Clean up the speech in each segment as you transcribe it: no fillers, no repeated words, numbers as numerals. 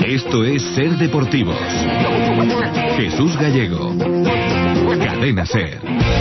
Esto es Ser Deportivos. Jesús Gallego. Cadena Ser.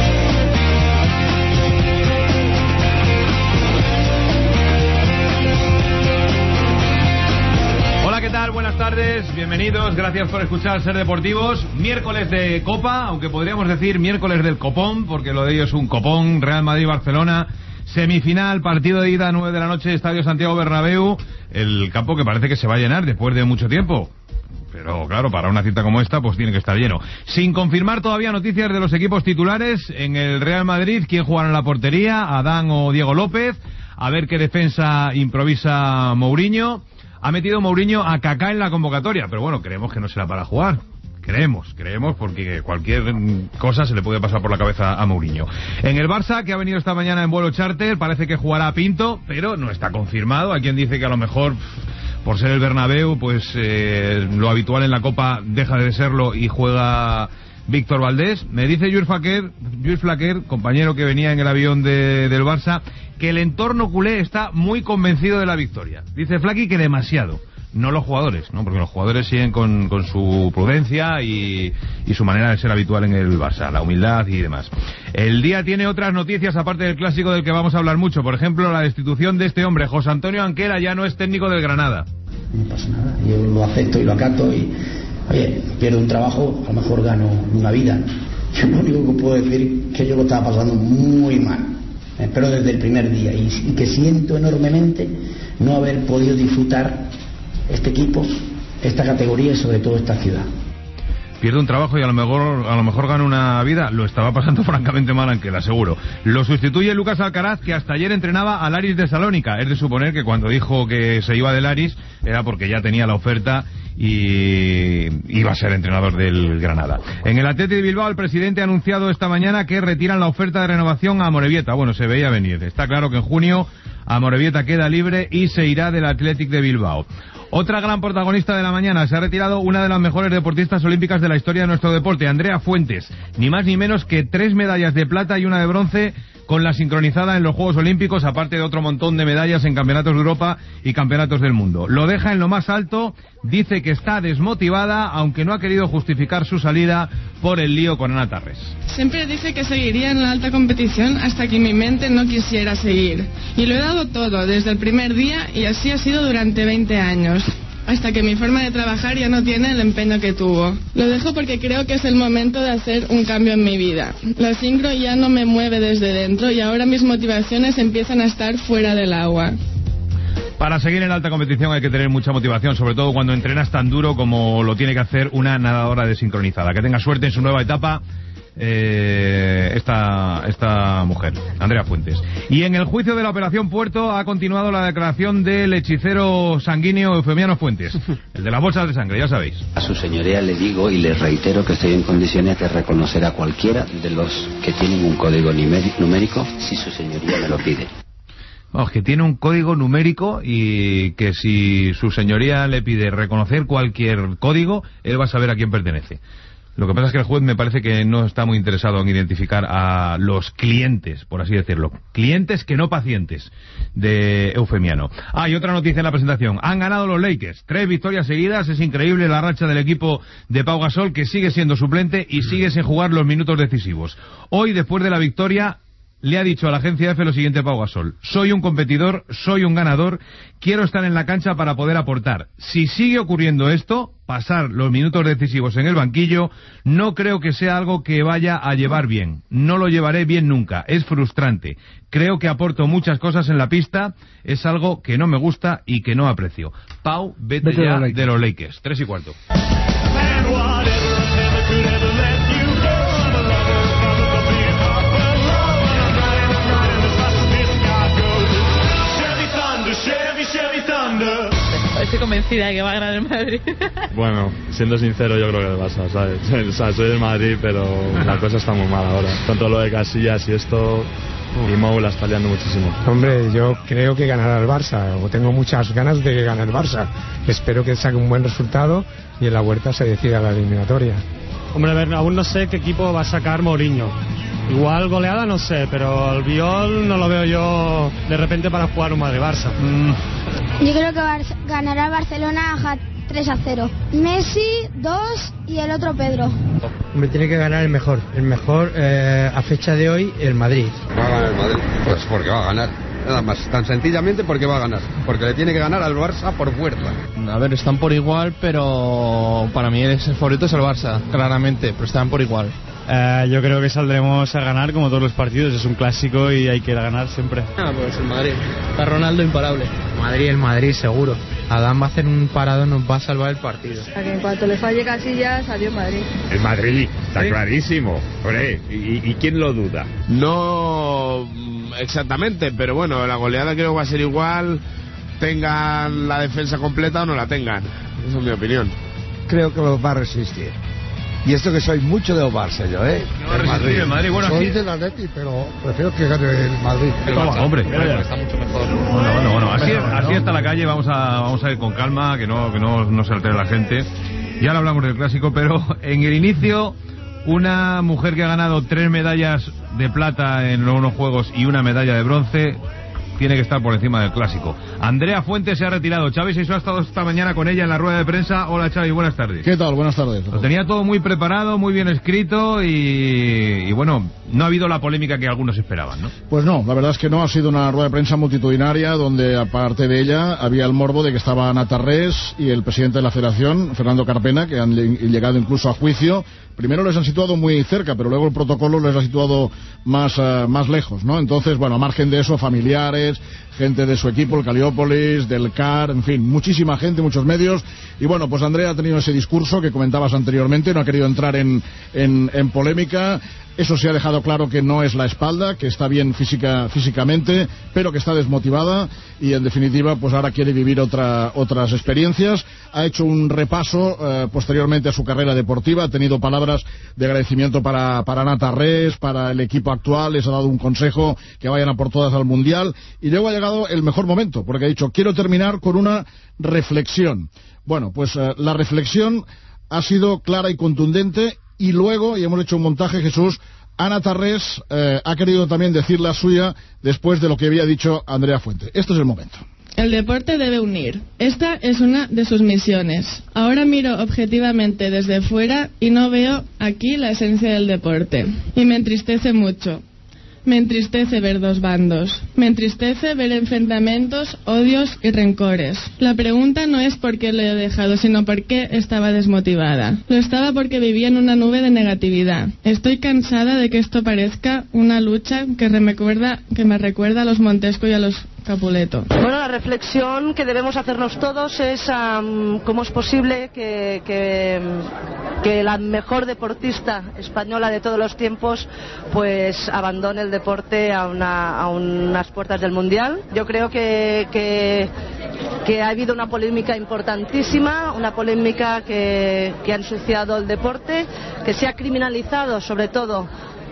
Hola, ¿qué tal? Buenas tardes, bienvenidos, gracias por escuchar Ser Deportivos. Miércoles de Copa, aunque podríamos decir miércoles del copón, porque lo de ello es un copón. Real Madrid-Barcelona, semifinal, partido de ida, 9 de la noche, Estadio Santiago Bernabéu. El campo que parece que se va a llenar después de mucho tiempo. Pero claro, para una cita como esta, pues tiene que estar lleno. Sin confirmar todavía noticias de los equipos titulares en el Real Madrid, quién jugará en la portería, Adán o Diego López. A ver qué defensa improvisa Mourinho. Ha metido Mourinho a Kaká en la convocatoria, pero bueno, creemos que no será para jugar. Creemos, porque cualquier cosa se le puede pasar por la cabeza a Mourinho. En el Barça, que ha venido esta mañana en vuelo charter, parece que jugará Pinto, pero no está confirmado. Hay quien dice que a lo mejor, por ser el Bernabéu, pues lo habitual en la Copa deja de serlo y juega Víctor Valdés. Me dice Lluís Flaquer, compañero que venía en el avión del Barça, que el entorno culé está muy convencido de la victoria. Dice Flaqui que demasiado. No los jugadores, ¿no? Porque los jugadores siguen con su prudencia y su manera de ser habitual en el Barça, la humildad y demás. El día tiene otras noticias aparte del clásico del que vamos a hablar mucho. Por ejemplo, la destitución de este hombre, José Antonio Anquera, ya no es técnico del Granada. No pasa nada, yo lo acepto y lo acato y, oye, pierdo un trabajo, a lo mejor gano una vida. Yo lo único que puedo decir es que yo lo estaba pasando muy mal, pero desde el primer día, y que siento enormemente no haber podido disfrutar este equipo, esta categoría y sobre todo esta ciudad. Pierde un trabajo y a lo mejor gana una vida. Lo estaba pasando francamente mal, Anquela, seguro. Lo sustituye Lucas Alcaraz, que hasta ayer entrenaba al Aris de Salónica. Es de suponer que cuando dijo que se iba del Aris era porque ya tenía la oferta y iba a ser entrenador del Granada. En el Athletic de Bilbao, el presidente ha anunciado esta mañana que retiran la oferta de renovación a Amorebieta. Bueno, se veía venir. Está claro que en junio Amorebieta queda libre y se irá del Athletic de Bilbao. Otra gran protagonista de la mañana, se ha retirado una de las mejores deportistas olímpicas de la historia de nuestro deporte, Andrea Fuentes. Ni más ni menos que 3 medallas de plata y una de bronce con la sincronizada en los Juegos Olímpicos, aparte de otro montón de medallas en campeonatos de Europa y campeonatos del mundo. Lo deja en lo más alto, dice que está desmotivada, aunque no ha querido justificar su salida por el lío con Ana Tarrés. Siempre dije que seguiría en la alta competición hasta que mi mente no quisiera seguir. Y lo he dado todo, desde el primer día, y así ha sido durante 20 años. Hasta que mi forma de trabajar ya no tiene el empeño que tuvo. Lo dejo porque creo que es el momento de hacer un cambio en mi vida. La sincro ya no me mueve desde dentro y ahora mis motivaciones empiezan a estar fuera del agua. Para seguir en la alta competición hay que tener mucha motivación, sobre todo cuando entrenas tan duro como lo tiene que hacer una nadadora desincronizada. Que tenga suerte en su nueva etapa esta mujer, Andrea Fuentes. Y en el juicio de la Operación Puerto ha continuado la declaración del hechicero sanguíneo Eufemiano Fuentes, el de las bolsas de sangre, ya sabéis. A su señoría le digo y le reitero que estoy en condiciones de reconocer a cualquiera de los que tienen un código numérico si su señoría me lo pide. Vamos, que tiene un código numérico y que si su señoría le pide reconocer cualquier código, él va a saber a quién pertenece. Lo que pasa es que el juez me parece que no está muy interesado en identificar a los clientes, por así decirlo. Clientes que no pacientes de Eufemiano. Y otra noticia en la presentación. Han ganado los Lakers. 3 victorias seguidas. Es increíble la racha del equipo de Pau Gasol, que sigue siendo suplente y sigue sin jugar los minutos decisivos. Hoy, después de la victoria, le ha dicho a la agencia EFE lo siguiente Pau Gasol: soy un competidor, soy un ganador, quiero estar en la cancha para poder aportar. Si sigue ocurriendo esto, pasar los minutos decisivos en el banquillo, no creo que sea algo que vaya a llevar bien. No lo llevaré bien nunca, es frustrante. Creo que aporto muchas cosas en la pista, es algo que no me gusta y que no aprecio. Pau, vete ya de los Lakers. 3:15. Estoy convencida de que va a ganar el Madrid. Bueno, siendo sincero, yo creo que el Barça, ¿sabes? O sea, soy del Madrid, pero la cosa está muy mal ahora. Tanto lo de Casillas y esto, y Mou la está liando muchísimo. Hombre, yo creo que ganará el Barça, o tengo muchas ganas de que gane el Barça. Espero que saque un buen resultado y en la Huerta se decida la eliminatoria. Hombre, a ver, aún no sé qué equipo va a sacar Mourinho. Igual goleada no sé, pero el Biol no lo veo yo de repente para jugar un Madrid-Barça. Yo creo que ganará Barcelona 3-0. Messi 2 y el otro Pedro. Me tiene que ganar el mejor a fecha de hoy, el Madrid. Va a ganar el Madrid, pues porque va a ganar. Nada más, tan sencillamente porque va a ganar. Porque le tiene que ganar al Barça por fuerza. A ver, están por igual, pero para mí el favorito es el Barça, claramente, pero están por igual. Yo creo que saldremos a ganar como todos los partidos, es un clásico y hay que ir a ganar siempre. Pues el Madrid, está Ronaldo imparable. El Madrid seguro. Adán va a hacer un parado, nos va a salvar el partido. A que en cuanto le falle Casillas, adiós Madrid. El Madrid, está ¿Sí? Clarísimo. Hombre, ¿y quién lo duda? No exactamente, pero bueno, la goleada creo que va a ser igual, tengan la defensa completa o no la tengan. Esa es mi opinión. Creo que los va a resistir. Y esto que soy mucho de Barça yo, No, el Madrid, bueno, soy aquí... del Atleti, pero prefiero que gane el Madrid. Hombre, está mucho mejor. Bueno, así está la calle, vamos a ir con calma, que no se altere la gente. Ya lo hablamos del clásico, pero en el inicio, una mujer que ha ganado 3 medallas de plata en unos juegos y una medalla de bronce tiene que estar por encima del clásico. Andrea Fuentes se ha retirado. Xavi Sisó ha estado esta mañana con ella en la rueda de prensa. Hola Xavi, buenas tardes. ¿Qué tal? Buenas tardes. Lo tenía todo muy preparado, muy bien escrito y bueno, no ha habido la polémica que algunos esperaban, ¿no? Pues no, la verdad es que no, ha sido una rueda de prensa multitudinaria donde aparte de ella había el morbo de que estaba Ana Tarrés y el presidente de la Federación, Fernando Carpena, que han llegado incluso a juicio. Primero les han situado muy cerca, pero luego el protocolo les ha situado más lejos, ¿no? Entonces, bueno, a margen de eso, familiares, gente de su equipo, el Caliópolis, del CAR, en fin, muchísima gente, muchos medios. Y bueno, pues Andrea ha tenido ese discurso que comentabas anteriormente, no ha querido entrar en polémica. Eso se ha dejado claro que no es la espalda, que está bien físicamente, pero que está desmotivada y en definitiva pues ahora quiere vivir otras experiencias. Ha hecho un repaso posteriormente a su carrera deportiva, ha tenido palabras de agradecimiento para Ana Tarrés, para el equipo actual, les ha dado un consejo que vayan a por todas al Mundial y luego ha llegado el mejor momento, porque ha dicho quiero terminar con una reflexión. Bueno, pues la reflexión ha sido clara y contundente. Y luego, y hemos hecho un montaje, Jesús, Ana Tarrés ha querido también decir la suya después de lo que había dicho Andrea Fuentes. Este es el momento. El deporte debe unir. Esta es una de sus misiones. Ahora miro objetivamente desde fuera y no veo aquí la esencia del deporte. Y me entristece mucho. Me entristece ver dos bandos. Me entristece ver enfrentamientos, odios y rencores. La pregunta no es por qué lo he dejado, sino por qué estaba desmotivada. Lo estaba porque vivía en una nube de negatividad. Estoy cansada de que esto parezca una lucha que me recuerda a los Montesco y a los Capuleto. Bueno, la reflexión que debemos hacernos todos es cómo es posible que la mejor deportista española de todos los tiempos pues abandone el deporte a unas puertas del Mundial. Yo creo que ha habido una polémica importantísima, una polémica que ha ensuciado el deporte, que se ha criminalizado sobre todo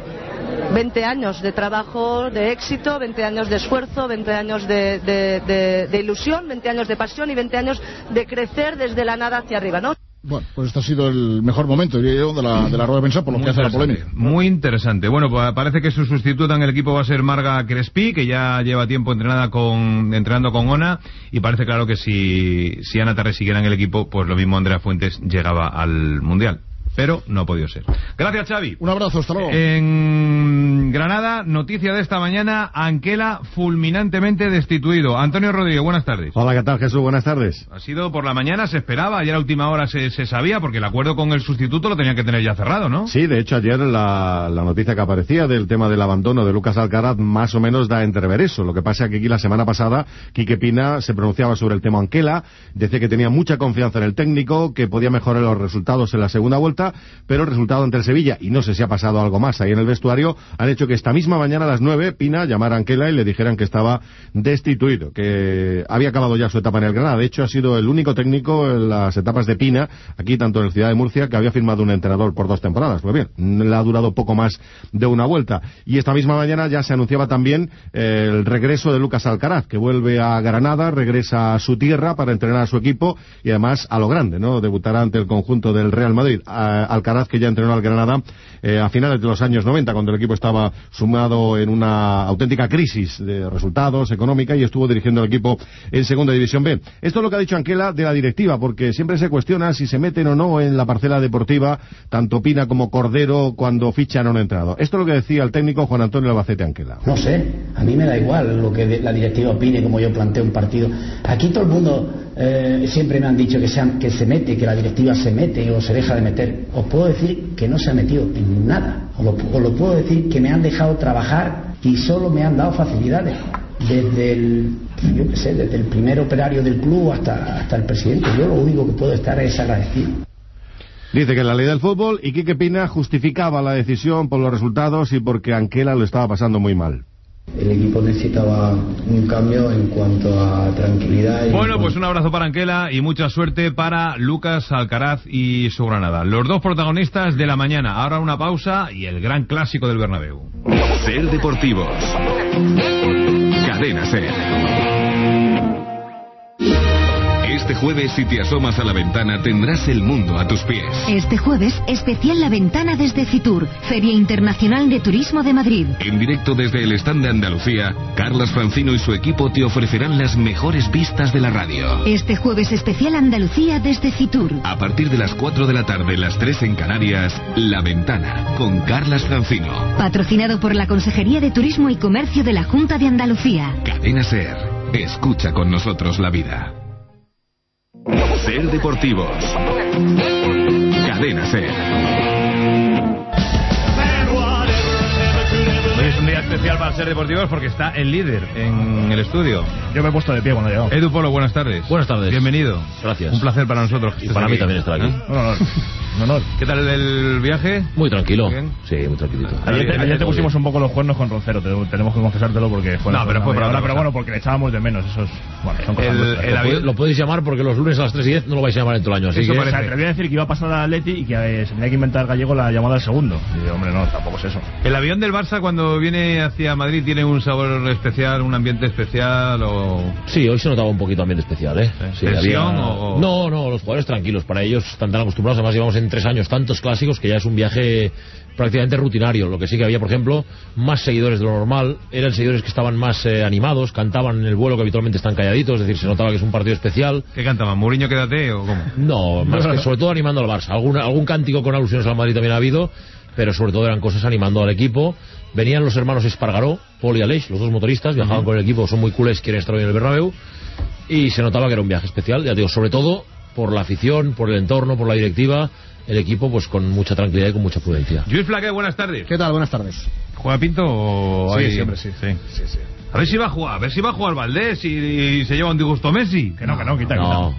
20 años de trabajo, de éxito, 20 años de esfuerzo, 20 años de ilusión, 20 años de pasión y 20 años de crecer desde la nada hacia arriba, ¿no? Bueno, pues este ha sido el mejor momento, diría yo, de la rueda de prensa por lo que hace la polémica. Muy interesante. Bueno, pues parece que su sustituta en el equipo va a ser Marga Crespi, que ya lleva tiempo entrenando con Ona, y parece claro que si Ana Tarrés siguiera en el equipo, pues lo mismo Andrea Fuentes llegaba al Mundial. Pero no ha podido ser. Gracias, Xavi. Un abrazo, hasta luego. En Granada, noticia de esta mañana, Anquela fulminantemente destituido. Antonio Rodríguez, buenas tardes. Hola, ¿qué tal, Jesús? Buenas tardes. Ha sido por la mañana, se esperaba, ayer a última hora se sabía, porque el acuerdo con el sustituto lo tenían que tener ya cerrado, ¿no? Sí, de hecho ayer la noticia que aparecía del tema del abandono de Lucas Alcaraz más o menos da a entrever eso. Lo que pasa es que aquí la semana pasada Quique Pina se pronunciaba sobre el tema Anquela, decía que tenía mucha confianza en el técnico, que podía mejorar los resultados en la segunda vuelta, pero el resultado ante el Sevilla, y no sé si ha pasado algo más ahí en el vestuario, han hecho que esta misma mañana a las 9 Pina llamara a Anquela y le dijeran que estaba destituido, que había acabado ya su etapa en el Granada. De hecho, ha sido el único técnico en las etapas de Pina, aquí tanto en el Ciudad de Murcia, que había firmado un entrenador por 2 temporadas. Pues bien, le ha durado poco más de una vuelta. Y esta misma mañana ya se anunciaba también el regreso de Lucas Alcaraz, que vuelve a Granada, regresa a su tierra para entrenar a su equipo y además a lo grande, ¿no? Debutará ante el conjunto del Real Madrid. Alcaraz, que ya entrenó al Granada a finales de los años 90, cuando el equipo estaba sumado en una auténtica crisis de resultados económica y estuvo dirigiendo el equipo en Segunda División B. Esto es lo que ha dicho Anquela de la directiva, porque siempre se cuestiona si se meten o no en la parcela deportiva tanto Pina como Cordero cuando fichan a un entrenador. Esto es lo que decía el técnico Juan Antonio Albacete Anquela. No sé, a mí me da igual lo que la directiva opine, como yo planteo un partido. Aquí todo el mundo siempre me han dicho que se mete, que la directiva se mete o se deja de meter. Os puedo decir que no se ha metido en nada. Os lo puedo decir que me han dejado trabajar y solo me han dado facilidades. Desde el primer operario del club hasta el presidente. Yo lo único que puedo estar es agradecido. Dice que la ley del fútbol, y Quique Pina justificaba la decisión por los resultados y porque Anquela lo estaba pasando muy mal. El equipo necesitaba un cambio en cuanto a tranquilidad. Bueno, pues un abrazo para Anquela y mucha suerte para Lucas Alcaraz y su Granada. Los dos protagonistas de la mañana. Ahora una pausa y el gran clásico del Bernabéu. Ser Deportivos. Cadena Ser. Este jueves, si te asomas a la ventana, tendrás el mundo a tus pies. Este jueves, especial La Ventana desde Fitur, Feria Internacional de Turismo de Madrid. En directo desde el stand de Andalucía, Carlas Francino y su equipo te ofrecerán las mejores vistas de la radio. Este jueves, especial Andalucía desde Fitur. A partir de las 4 de la tarde, las 3 en Canarias, La Ventana, con Carlas Francino. Patrocinado por la Consejería de Turismo y Comercio de la Junta de Andalucía. Cadena Ser. Escucha con nosotros la vida. Ser Deportivos. Cadena Ser. Hoy es un día especial para Ser Deportivos porque está el líder en el estudio. Yo me he puesto de pie cuando he llegado. Edu Polo, buenas tardes. Buenas tardes. Bienvenido. Gracias. Un placer para nosotros. Y para mí también estar aquí. Un honor. ¿Qué tal el viaje? Muy tranquilo. ¿Bien? Sí, muy tranquilito. Ayer te pusimos un poco los cuernos con Roncero, tenemos que confesártelo porque fue pero bueno, porque le echábamos de menos. Eso es, bueno, son cosas lo podéis llamar porque los lunes a las 3:10 no lo vais a llamar en todo el año. Así eso que... parece. O sea, te voy a decir que iba a pasar a Atleti y que se tenía que inventar Gallego la llamada al segundo. Y hombre, no, tampoco es eso. ¿El avión del Barça cuando viene hacia Madrid tiene un sabor especial, un ambiente especial o...? Sí, hoy se notaba un poquito ambiente especial, ¿eh? Sí, ¿tensión o...? No, los jugadores tranquilos. Para ellos están tan acostumbrados. Además llevamos en 3 años tantos clásicos que ya es un viaje prácticamente rutinario. Lo que sí que había, por ejemplo, más seguidores de lo normal. Eran seguidores que estaban más animados, cantaban en el vuelo, que habitualmente están calladitos, es decir, se notaba que es un partido especial. ¿Qué cantaban? ¿Mourinho quédate o cómo? No, más que sobre todo animando al Barça. Algún cántico con alusiones al Madrid también ha habido, pero sobre todo eran cosas animando al equipo. Venían los hermanos Espargaró, Paul y Aleix, los dos motoristas, viajaban con el equipo, son muy culés, quieren estar hoy en el Bernabéu, y se notaba que era un viaje especial, ya digo, sobre todo por la afición, por el entorno, por la directiva. El equipo pues con mucha tranquilidad y con mucha prudencia. Luis Flaque, buenas tardes. ¿Qué tal? Buenas tardes. ¿Juega Pinto o...? Sí, siempre sí. A ver si va a jugar Valdés y se lleva un disgusto Messi. Que no, quita.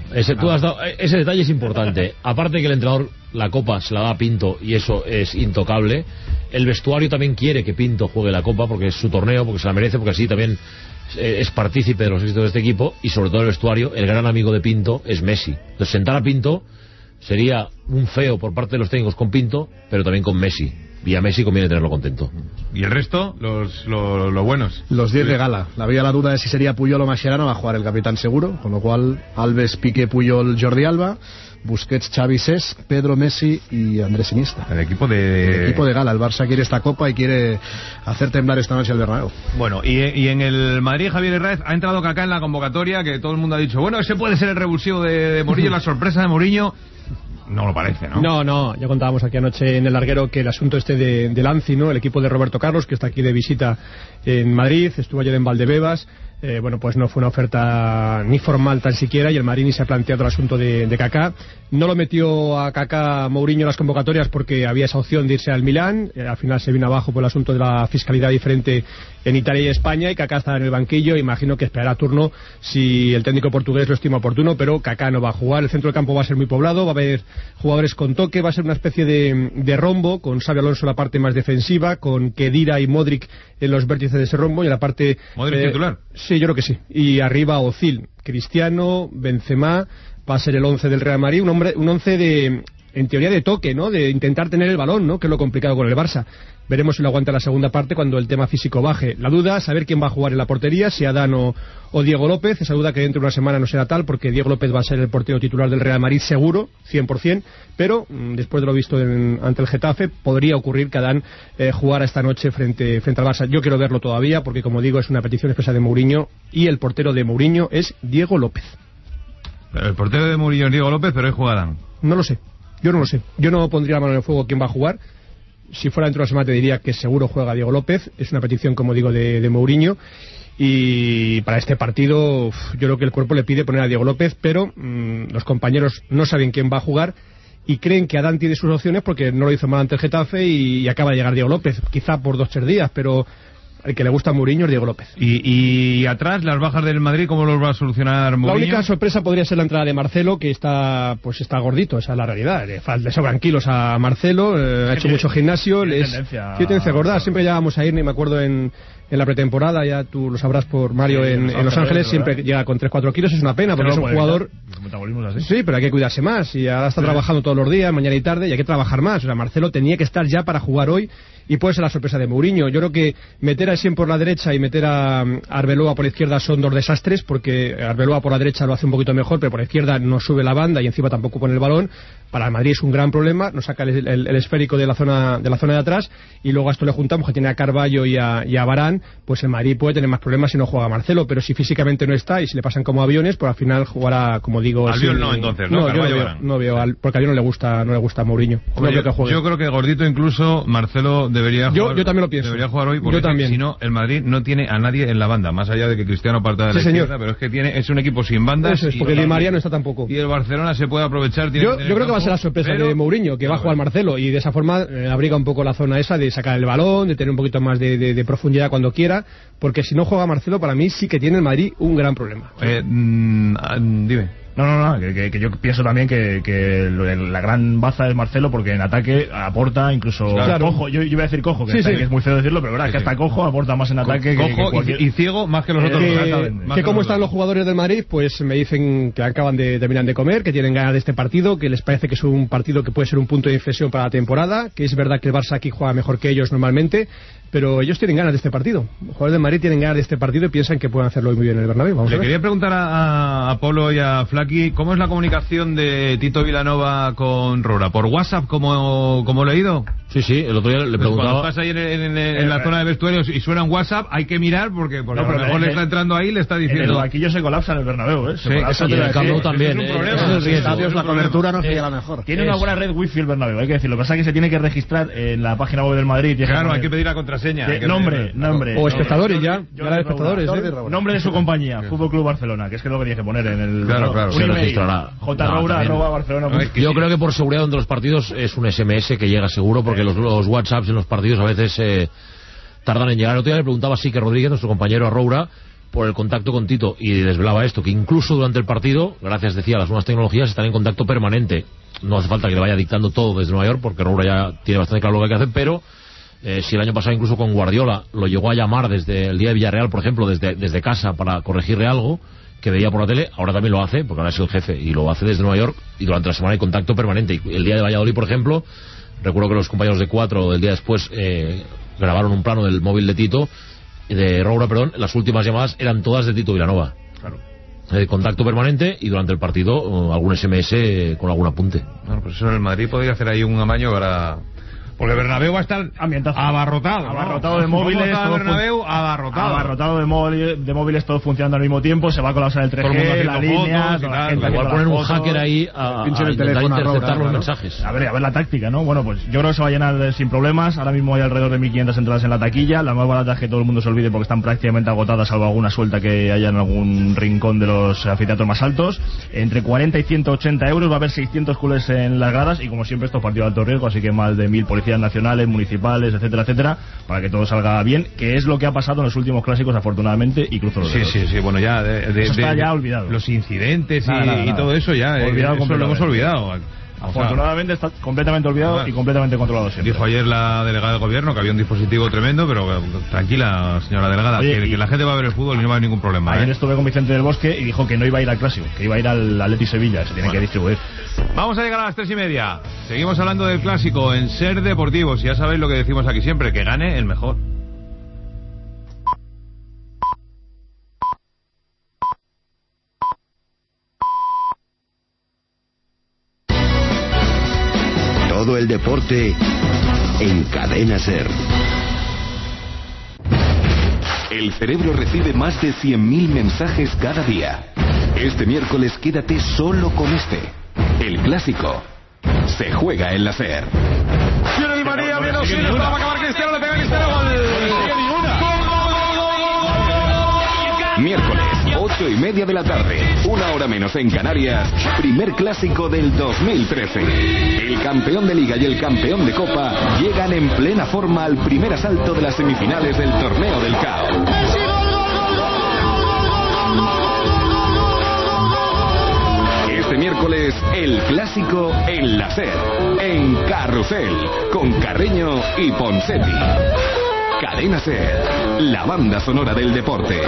Ese detalle es importante. Aparte que el entrenador la Copa se la da a Pinto y eso es intocable, el vestuario también quiere que Pinto juegue la Copa porque es su torneo, porque se la merece, porque así también es partícipe de los éxitos de este equipo, y sobre todo el vestuario, el gran amigo de Pinto es Messi. Entonces sentar a Pinto sería un feo por parte de los técnicos con Pinto, pero también con Messi. Y a Messi conviene tenerlo contento. ¿Y el resto? Los buenos. Los 10 de gala. Había la duda de si sería Puyol o Mascherano. Va a jugar el capitán seguro, con lo cual Alves, Piqué, Puyol, Jordi Alba, Busquets, Xavi, Cesc, Pedro, Messi y Andrés Iniesta. El equipo de gala. El Barça quiere esta Copa y quiere hacer temblar esta noche al Bernabéu. Bueno, y en el Madrid, Javier Herráez, ha entrado Kaká en la convocatoria, que todo el mundo ha dicho, bueno, ese puede ser el revulsivo de Mourinho, la sorpresa de Mourinho. No lo parece, ¿no? No, ya contábamos aquí anoche en el larguero que el asunto de Lanzi, ¿no? El equipo de Roberto Carlos, que está aquí de visita en Madrid, estuvo ayer en Valdebebas. Bueno, pues no fue una oferta ni formal tan siquiera, y el Madrid ni se ha planteado el asunto de Kaká. No lo metió a Kaká Mourinho en las convocatorias porque había esa opción de irse al Milán. Al final se vino abajo por el asunto de la fiscalidad diferente en Italia y España, y Kaká está en el banquillo. Imagino que esperará turno si el técnico portugués lo estima oportuno, pero Kaká no va a jugar. El centro del campo va a ser muy poblado, va a haber jugadores con toque, va a ser una especie de rombo, con Xabi Alonso en la parte más defensiva, con Khedira y Modric en los vértices de ese rombo, y en la parte... ¿Modric titular? Sí, yo creo que sí. Y arriba Ozil, Cristiano, Benzema, va a ser el 11 del Real Madrid, un 11 en teoría de toque, ¿no? De intentar tener el balón, ¿no? Que es lo complicado con el Barça. Veremos si lo aguanta la segunda parte cuando el tema físico baje. La duda, saber quién va a jugar en la portería, si Adán o Diego López. Esa duda que dentro de una semana no será tal, porque Diego López va a ser el portero titular del Real Madrid seguro, 100%, pero después de lo visto ante el Getafe, podría ocurrir que Adán jugara esta noche frente al Barça. Yo quiero verlo todavía, porque como digo, es una petición expresa de Mourinho, y el portero de Mourinho es Diego López. Pero el portero de Mourinho es Diego López, pero hoy juega Adán. No lo sé, yo no lo sé. Yo no pondría la mano en el fuego quién va a jugar. Si fuera dentro de la semana te diría que seguro juega Diego López. Es una petición, como digo, de Mourinho. Y para este partido yo creo que el cuerpo le pide poner a Diego López, pero los compañeros no saben quién va a jugar y creen que Adán tiene sus opciones porque no lo hizo mal ante el Getafe y acaba de llegar Diego López, quizá por 2 o 3 días, pero el que le gusta a Mourinho es Diego López. Y atrás, las bajas del Madrid, ¿cómo los va a solucionar Mourinho? La única sorpresa podría ser la entrada de Marcelo, que está gordito, esa es la realidad. Le sobran kilos a Marcelo, ha hecho mucho gimnasio. Tiene tendencia a engordar. Siempre llegábamos a ir, ni me acuerdo, en la pretemporada, ya tú lo sabrás por Mario, en Los Ángeles, siempre llega con 3-4 kilos. Es una pena, porque es un jugador... Sí, pero hay que cuidarse más, y ahora está trabajando todos los días, mañana y tarde, y hay que trabajar más. O sea, Marcelo tenía que estar ya para jugar hoy, y puede ser la sorpresa de Mourinho. Yo creo que meter a Essien por la derecha y meter a Arbeloa por la izquierda son 2 desastres, porque Arbeloa por la derecha lo hace un poquito mejor, pero por la izquierda no sube la banda y encima tampoco pone el balón. Para el Madrid es un gran problema, nos saca el esférico de la zona de atrás, y luego a esto le juntamos que tiene a Carvalho y a Varane, pues el Madrid puede tener más problemas si no juega Marcelo, pero si físicamente no está y si le pasan como aviones, pues al final jugará, como digo... Albiol no, entonces, ¿no? Yo no veo porque a Albiol no le gusta a Mourinho. Yo creo que gordito incluso Marcelo debería jugar. Yo también lo pienso. Debería jugar hoy, porque si no, el Madrid no tiene a nadie en la banda, más allá de que Cristiano parta de la izquierda, pero es que es un equipo sin bandas. Eso es, porque Di María no está tampoco. Y el Barcelona se puede aprovechar. Yo creo que va a ser la sorpresa de Mourinho, que va a jugar Marcelo, y de esa forma abriga un poco la zona esa de sacar el balón, de tener un poquito más de profundidad cuando quiera, porque si no juega Marcelo, para mí sí que tiene el Madrid un gran problema. Dime. No, que yo pienso también que la gran baza es Marcelo, porque en ataque aporta incluso cojo. Yo iba a decir cojo, que es muy feo decirlo, pero verdad, que hasta cojo aporta más en ataque y ciego más que los otros. Que cómo están los jugadores del Madrid, pues me dicen que terminan de comer, que tienen ganas de este partido, que les parece que es un partido que puede ser un punto de inflexión para la temporada, que es verdad que el Barça aquí juega mejor que ellos normalmente, pero ellos tienen ganas de este partido. Los jugadores del Madrid tienen ganas de este partido y piensan que pueden hacerlo muy bien en el Bernabéu. Le quería preguntar a Polo y a Flaki, ¿cómo es la comunicación de Tito Vilanova con Roura? ¿Por WhatsApp, como lo he leído? Sí, el otro día le preguntaba... Cuando estás ahí en la zona de vestuarios y suena un WhatsApp, hay que mirar, porque a lo mejor le está entrando ahí y le está diciendo... Aquí yo se colapsa en el Bernabéu, Sí, eso te el Camp Nou también. La cobertura no sería la mejor. Tiene una buena red wifi el Bernabéu, hay que decirlo. Lo que pasa es que se tiene que registrar en la página web del Madrid. Claro, hay que pedir la contraseña. Nombre. O espectadores ya. Nombre de su compañía, Fútbol Club Barcelona, que es que lo que tiene que poner en el... Claro. Se registrará. jroura@barcelona. Yo creo que por seguridad entre los partidos es un SMS que llega seguro, porque los WhatsApps en los partidos a veces tardan en llegar. El otro día le preguntaba a Sique Rodríguez, nuestro compañero a Roura, por el contacto con Tito, y desvelaba esto, que incluso durante el partido, gracias, decía, a las nuevas tecnologías, están en contacto permanente. No hace falta que le vaya dictando todo desde Nueva York, porque Roura ya tiene bastante claro lo que hay que hacer, pero si el año pasado incluso con Guardiola lo llegó a llamar desde el día de Villarreal, por ejemplo, desde casa para corregirle algo que veía por la tele, ahora también lo hace, porque ahora es el jefe, y lo hace desde Nueva York, y durante la semana hay contacto permanente. Y el día de Valladolid, por ejemplo, recuerdo que los compañeros de 4 el día después grabaron un plano del móvil de Roura, las últimas llamadas eran todas de Tito Vilanova. Claro. Contacto permanente, y durante el partido algún SMS con algún apunte. Bueno, pues eso en el Madrid podría hacer ahí un amaño para... Porque el Bernabéu va a estar abarrotado de móviles, abarrotado de móviles, todo funcionando al mismo tiempo, se va a colapsar el 3G, la línea, igual poner un hacker ahí a intentar interceptar los mensajes. A ver la táctica, ¿no? Bueno, pues yo creo que se va a llenar sin problemas. Ahora mismo hay alrededor de 1.500 entradas en la taquilla. Las más baratas, que todo el mundo se olvide porque están prácticamente agotadas, salvo alguna suelta que haya en algún rincón de los anfiteatros más altos. Entre 40 y 180 euros, va a haber 600 culés en las gradas, y como siempre estos partidos de alto riesgo, así que más de 1.000 policías nacionales, municipales, etcétera, para que todo salga bien, que es lo que ha pasado en los últimos clásicos, afortunadamente, y cruzo los dedos. Sí, bueno, ya eso está ya olvidado. Los incidentes y todo eso ya, olvidado, eso lo hemos olvidado. Afortunadamente está completamente olvidado y completamente controlado siempre. Dijo ayer la delegada del gobierno que había un dispositivo tremendo, pero tranquila, señora delegada, que la gente va a ver el fútbol y no va a haber ningún problema. Ayer estuve con Vicente del Bosque y dijo que no iba a ir al Clásico, que iba a ir al Atleti Sevilla, se tiene que distribuir. Vamos a llegar a las 3:30. Seguimos hablando del Clásico en Ser Deportivos. Ya sabéis lo que decimos aquí siempre, que gane el mejor. Todo el deporte en Cadena Ser. El cerebro recibe más de 100.000 mensajes cada día. Este miércoles quédate solo con este. El Clásico se juega en la Ser. Viene Di María, viene Osiris, va a acabar Cristiano, le pega Cristiano, gol. Miércoles, 8:30 de la tarde, 1 hora menos en Canarias, primer Clásico del 2013. El campeón de Liga y el campeón de Copa llegan en plena forma al primer asalto de las semifinales del Torneo del CAO. Este miércoles, el Clásico en la Ser, en Carrusel, con Carreño y Ponseti. Cadena Ser, la banda sonora del deporte.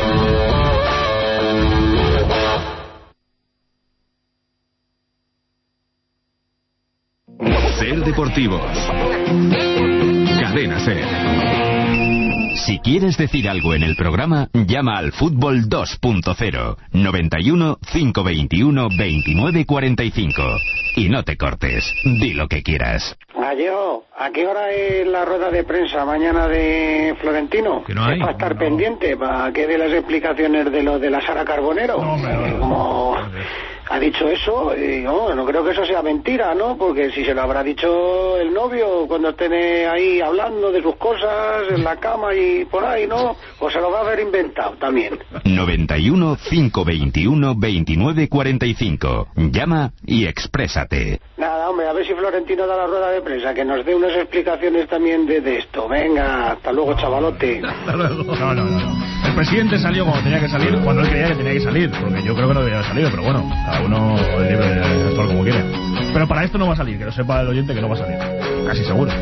Ser Deportivos. Cadena Ser. Si quieres decir algo en el programa, llama al Fútbol 2.0 91 521 2945 y no te cortes. Di lo que quieras. Gallego, ¿a qué hora es la rueda de prensa mañana de Florentino? Que no hay. Es para estar pendiente, para que dé las explicaciones de lo de la Sara Carbonero. Como ha dicho eso, y no creo que eso sea mentira, ¿no? Porque si se lo habrá dicho el novio cuando estén ahí hablando de sus cosas en la cama y por ahí, ¿no? O se lo va a haber inventado también. 91 521 2945. Llama y exprésate. Nada, hombre, a ver si Florentino da la rueda de prensa, que nos dé unas explicaciones también de esto. Venga, hasta luego, chavalote. Hasta luego. No. El presidente salió cuando tenía que salir, cuando él creía que tenía que salir, porque yo creo que no debía haber salido, pero bueno, cada uno es libre de actuar como quiere. Pero para esto no va a salir, que lo sepa el oyente que no va a salir. Casi seguro.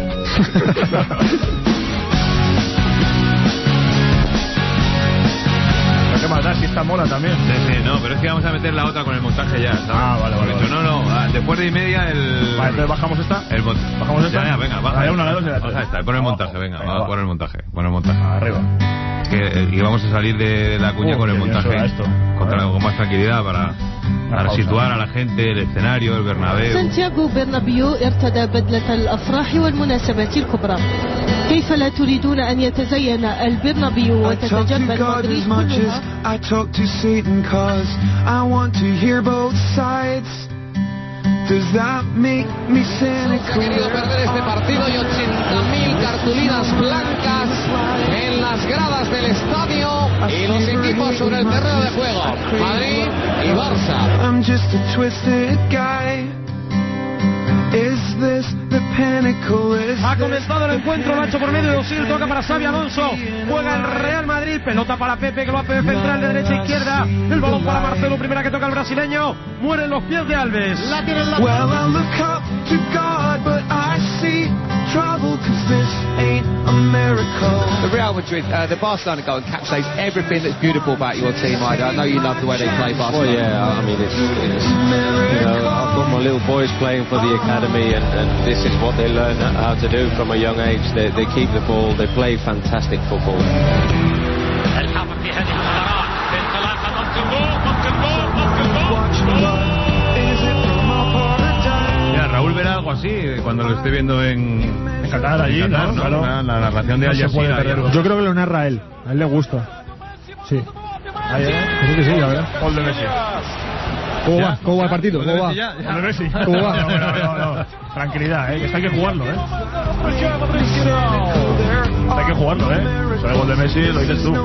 ¿Qué más da si está mola también? Sí, no, pero es que vamos a meter la otra con el montaje ya, ¿sabes? Vale. No, después de 1:30 el... Vale, entonces bajamos esta. ¿Bajamos esta? Ya, venga, baja. Una de dos de la baja esta, pon el montaje, venga, va a poner el montaje. Arriba. Y vamos a salir de la cuña con el montaje. Con más tranquilidad para situar a la gente, el escenario, el Bernabéu. سانتياغو برنابيو ارتدى بدلة الأفراح والمناسبات الكبرى. كيف لا تريدون أن يتزين البرنابيو وتتجمل مدريد كلها؟ I talk to Satan 'cause I want to hear both sides. Does that make me cynical? Ha querido perder este partido y 80.000 cartulinas blancas en las gradas del estadio y los equipos sobre el terreno de juego. Madrid y Barça. I'm just a twisted guy. Is this the pinnacle? Ha comenzado el encuentro, Nacho por medio de Osil, toca para Xabi Alonso, juega el Real Madrid, pelota para Pepe que lo hace de central de derecha a izquierda, el balón para Marcelo, primera que toca el brasileño, muere en los pies de Alves. La tiene en la... Well, I look up to God, but I see trouble 'cause this ain't a miracle. The Real Madrid, the Barcelona goal encapsulates everything that's beautiful about your team, Ida. I know you love the way they play Barcelona. Well, yeah, I mean, it's I've got my little boys playing for the academy, and this is what they learn how to do from a young age. They keep the ball, they play fantastic football. Raúl verá algo así cuando lo esté viendo en Qatar, allí, Qatar, ¿no? Claro. La narración de Al Jazeera. Yo creo que lo narra él. A él le gusta. Sí. Creo que sí, la verdad. Gol de Messi. ¿Cómo va el partido? ¿Cómo va? Gol de Messi. ¿Cómo va? No. Tranquilidad, que hay que jugarlo, Hay que jugarlo, Pero el gol de Messi lo dices tú.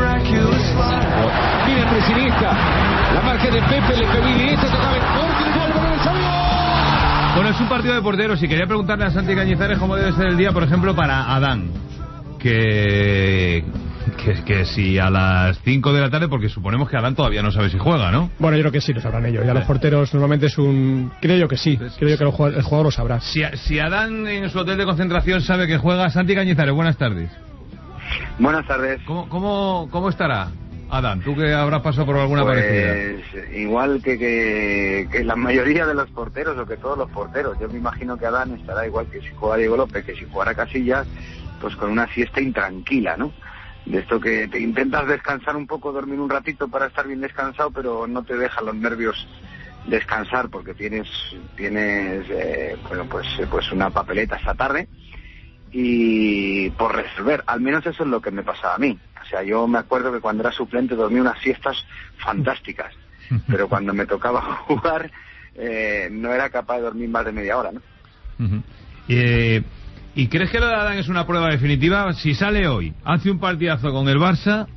Viene el presidista. La marca de Pepe, le pegó Iniesta, tocaba el corte, el gol con el Xavi. Bueno, es un partido de porteros y quería preguntarle a Santi Cañizares cómo debe ser el día, por ejemplo, para Adán, que que si a las 5 de la tarde, porque suponemos que Adán todavía no sabe si juega, ¿no? Bueno, yo creo que sí lo sabrán ellos. Ya los porteros normalmente es un... Creo yo que sí. Creo yo que el jugador lo sabrá. Si Adán en su hotel de concentración sabe que juega, Santi Cañizares, buenas tardes. Buenas tardes. ¿Cómo estará Adán? Tú que habrás pasado por alguna parecida. Igual que la mayoría de los porteros, o que todos los porteros. Yo me imagino que Adán estará igual que si juega Diego López, que si jugara Casillas, pues con una siesta intranquila, ¿no? De esto que te intentas descansar un poco, dormir un ratito para estar bien descansado, pero no te dejan los nervios descansar porque tienes pues una papeleta esta tarde y por resolver. Al menos eso es lo que me pasaba a mí. O sea, yo me acuerdo que cuando era suplente dormía unas siestas fantásticas, pero cuando me tocaba jugar no era capaz de dormir más de media hora, ¿no? ¿Y crees que lo de Adán es una prueba definitiva? Si sale hoy, hace un partidazo con el Barça,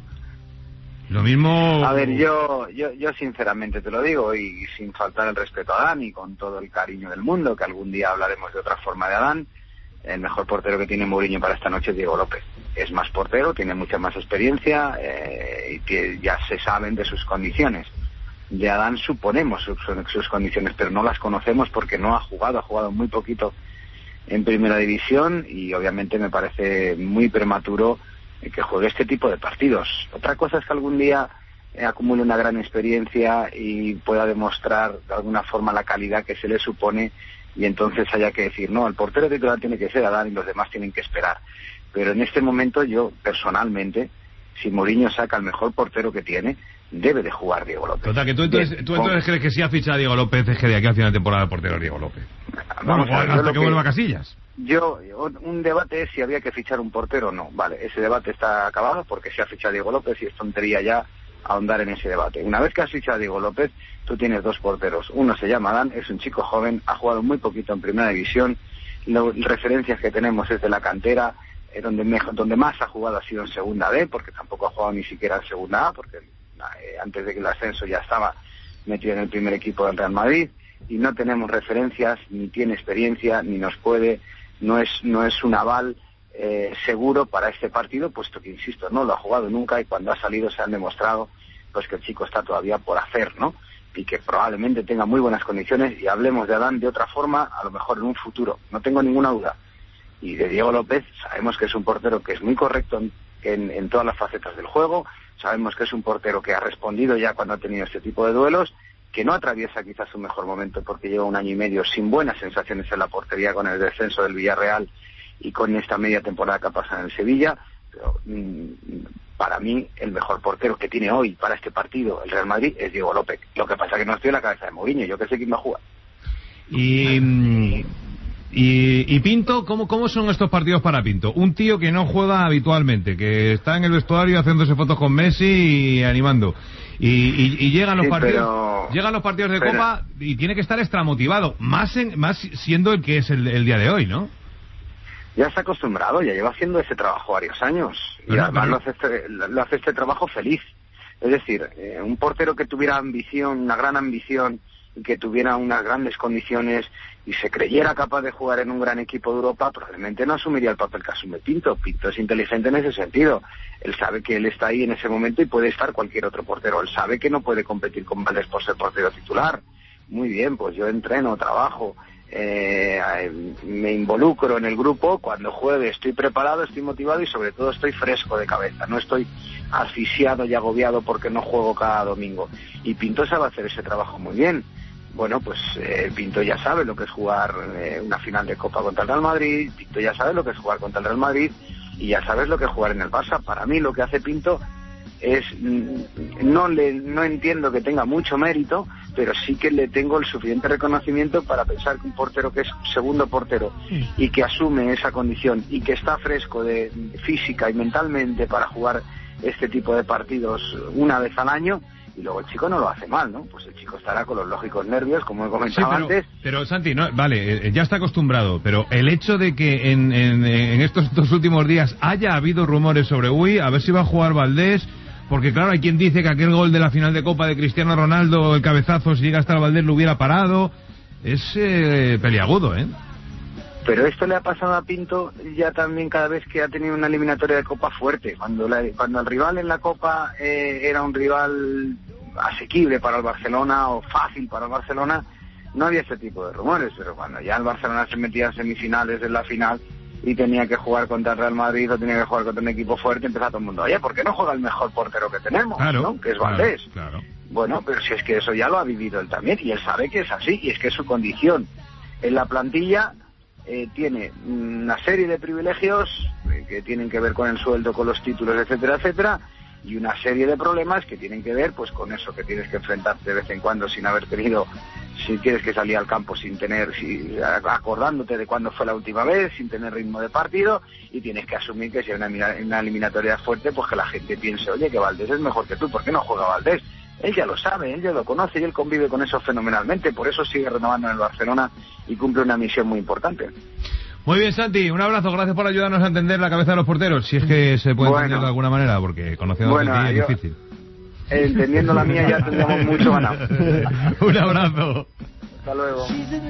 lo mismo... A ver, yo sinceramente te lo digo, y sin faltar el respeto a Adán y con todo el cariño del mundo, que algún día hablaremos de otra forma de Adán, el mejor portero que tiene Mourinho para esta noche es Diego López. Es más portero, tiene mucha más experiencia y que ya se saben de sus condiciones. De Adán suponemos sus condiciones, pero no las conocemos porque no ha jugado muy poquito en primera división y obviamente me parece muy prematuro que juegue este tipo de partidos. Otra cosa es que algún día acumule una gran experiencia y pueda demostrar de alguna forma la calidad que se le supone y entonces haya que decir, no, el portero titular tiene que ser Adán y los demás tienen que esperar. Pero en este momento yo, personalmente, si Mourinho saca el mejor portero que tiene, debe de jugar Diego López. Total, que tú entonces crees que si ha fichado a Diego López es que de aquí al final de temporada el portero es Diego López. Vamos a ver, hasta que vuelva a Casillas. Un debate es si había que fichar un portero o no. Vale, ese debate está acabado porque se ha fichado a Diego López y es tontería ya ahondar en ese debate. Una vez que has fichado a Diego López, tú tienes dos porteros. Uno se llama Adán, es un chico joven, ha jugado muy poquito en primera división. Las referencias que tenemos es de la cantera, donde más ha jugado ha sido en segunda B, porque tampoco ha jugado ni siquiera en segunda A, porque antes de que el ascenso ya estaba metido en el primer equipo del Real Madrid, y no tenemos referencias, ni tiene experiencia, ni nos puede, no es un aval seguro para este partido, puesto que, insisto, no lo ha jugado nunca y cuando ha salido se han demostrado pues que el chico está todavía por hacer, ¿no? Y que probablemente tenga muy buenas condiciones, y hablemos de Adán de otra forma, a lo mejor en un futuro, no tengo ninguna duda. Y de Diego López sabemos que es un portero que es muy correcto en todas las facetas del juego, sabemos que es un portero que ha respondido ya cuando ha tenido este tipo de duelos, que no atraviesa quizás su mejor momento porque lleva un año y medio sin buenas sensaciones en la portería con el descenso del Villarreal y con esta media temporada que ha pasado en el Sevilla, pero para mí el mejor portero que tiene hoy para este partido el Real Madrid es Diego López. Lo que pasa es que no estoy en la cabeza de Mourinho, yo que sé quién va a jugar. Y Pinto, ¿cómo son estos partidos para Pinto? Un tío que no juega habitualmente, que está en el vestuario haciéndose fotos con Messi y animando. Y llegan los partidos, llegan los partidos de Copa y tiene que estar extramotivado, más siendo el que es el día de hoy, ¿no? Ya está acostumbrado, ya lleva haciendo ese trabajo varios años y además lo hace este trabajo feliz. Es decir, un portero que tuviera ambición, una gran ambición, y que tuviera unas grandes condiciones y se creyera capaz de jugar en un gran equipo de Europa, probablemente no asumiría el papel que asume Pinto. Pinto es inteligente en ese sentido. Él sabe que él está ahí en ese momento y puede estar cualquier otro portero. Él sabe que no puede competir con Valdés por ser portero titular. Muy bien, pues yo entreno, trabajo, me involucro en el grupo. Cuando juegue estoy preparado, estoy motivado y sobre todo estoy fresco de cabeza. No estoy asfixiado y agobiado porque no juego cada domingo. Y Pinto sabe hacer ese trabajo muy bien. Bueno, pues Pinto ya sabe lo que es jugar una final de Copa contra el Real Madrid, Pinto ya sabe lo que es jugar contra el Real Madrid y ya sabes lo que es jugar en el Barça. Para mí lo que hace Pinto es, no entiendo que tenga mucho mérito, pero sí que le tengo el suficiente reconocimiento para pensar que un portero que es segundo portero y que asume esa condición y que está fresco de física y mentalmente para jugar este tipo de partidos una vez al año, y luego el chico no lo hace mal, ¿no? Pues el chico estará con los lógicos nervios, como he comentado antes. Pero Santi, no, vale, ya está acostumbrado, pero el hecho de que en estos 2 últimos días haya habido rumores sobre a ver si va a jugar Valdés, porque claro, hay quien dice que aquel gol de la final de Copa de Cristiano Ronaldo, el cabezazo, si llega hasta el Valdés lo hubiera parado, es peliagudo, ¿eh? Pero esto le ha pasado a Pinto ya también cada vez que ha tenido una eliminatoria de Copa fuerte. Cuando el rival en la Copa era un rival asequible para el Barcelona o fácil para el Barcelona, no había ese tipo de rumores. Pero cuando ya el Barcelona se metía en semifinales en la final y tenía que jugar contra el Real Madrid o tenía que jugar contra un equipo fuerte, empezaba todo el mundo, oye, ¿por qué no juega el mejor portero que tenemos? Claro, ¿no? Que es Valdés. Claro. Bueno, pero si es que eso ya lo ha vivido él también, y él sabe que es así, y es que es su condición. En la plantilla tiene una serie de privilegios que tienen que ver con el sueldo, con los títulos, etcétera, etcétera, y una serie de problemas que tienen que ver pues con eso que tienes que enfrentarte de vez en cuando sin haber tenido, si tienes que salir al campo sin tener, acordándote de cuándo fue la última vez, sin tener ritmo de partido, y tienes que asumir que si hay una eliminatoria fuerte, pues que la gente piense, oye, que Valdés es mejor que tú, ¿por qué no juega Valdés? Él ya lo sabe, él ya lo conoce y él convive con eso fenomenalmente, por eso sigue renovando en el Barcelona y cumple una misión muy importante. Muy bien, Santi, un abrazo, gracias por ayudarnos a entender la cabeza de los porteros, si es que se puede entender de alguna manera, porque conociendo a ti es difícil. Entendiendo la mía ya tendríamos mucho ganado. Un abrazo. Hasta luego.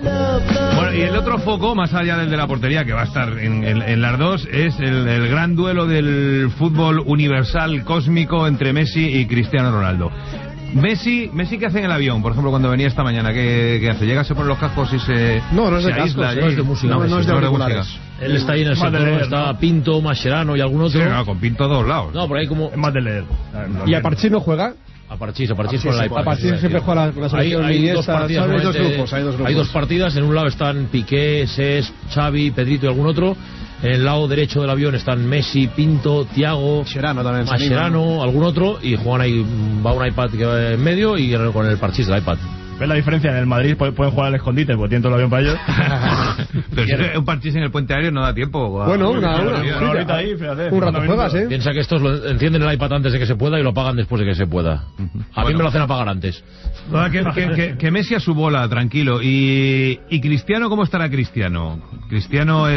Bueno, y el otro foco, más allá del de la portería, que va a estar en las dos, es el gran duelo del fútbol universal cósmico entre Messi y Cristiano Ronaldo. Messi, ¿qué hace en el avión? Por ejemplo, cuando venía esta mañana, ¿qué hace? ¿Llega, se pone los cascos y se No es de cascos, no es de música. No es de auriculares. Él está ahí en el sector, está Pinto, Mascherano y algún otro. Sí, no, con Pinto a todos lados. No, por ahí como... Es más de leer. ¿Y a Parchís no juega? A Parchís con el iPad. A Parchís siempre juega la selección. Hay dos partidas. Hay dos grupos. Hay dos partidas. En un lado están Piqué, Cés, Xavi, Pedrito y algún otro. En el lado derecho del avión están Messi, Pinto, Thiago, Mascherano, algún otro, y juegan ahí, va un iPad que va en medio y con el parchís del iPad. ¿Ves la diferencia? En el Madrid pueden jugar al escondite porque tienen todo el avión para ellos. Pero si un parchís en el puente aéreo no da tiempo. Bueno, una horita ahí, fíjate. Un rato juegas, ¿eh? Piensa que estos lo encienden el iPad antes de que se pueda y lo apagan después de que se pueda. A mí me lo hacen apagar antes. Que Messi a su bola, tranquilo. ¿Y Cristiano cómo estará Cristiano? Cristiano,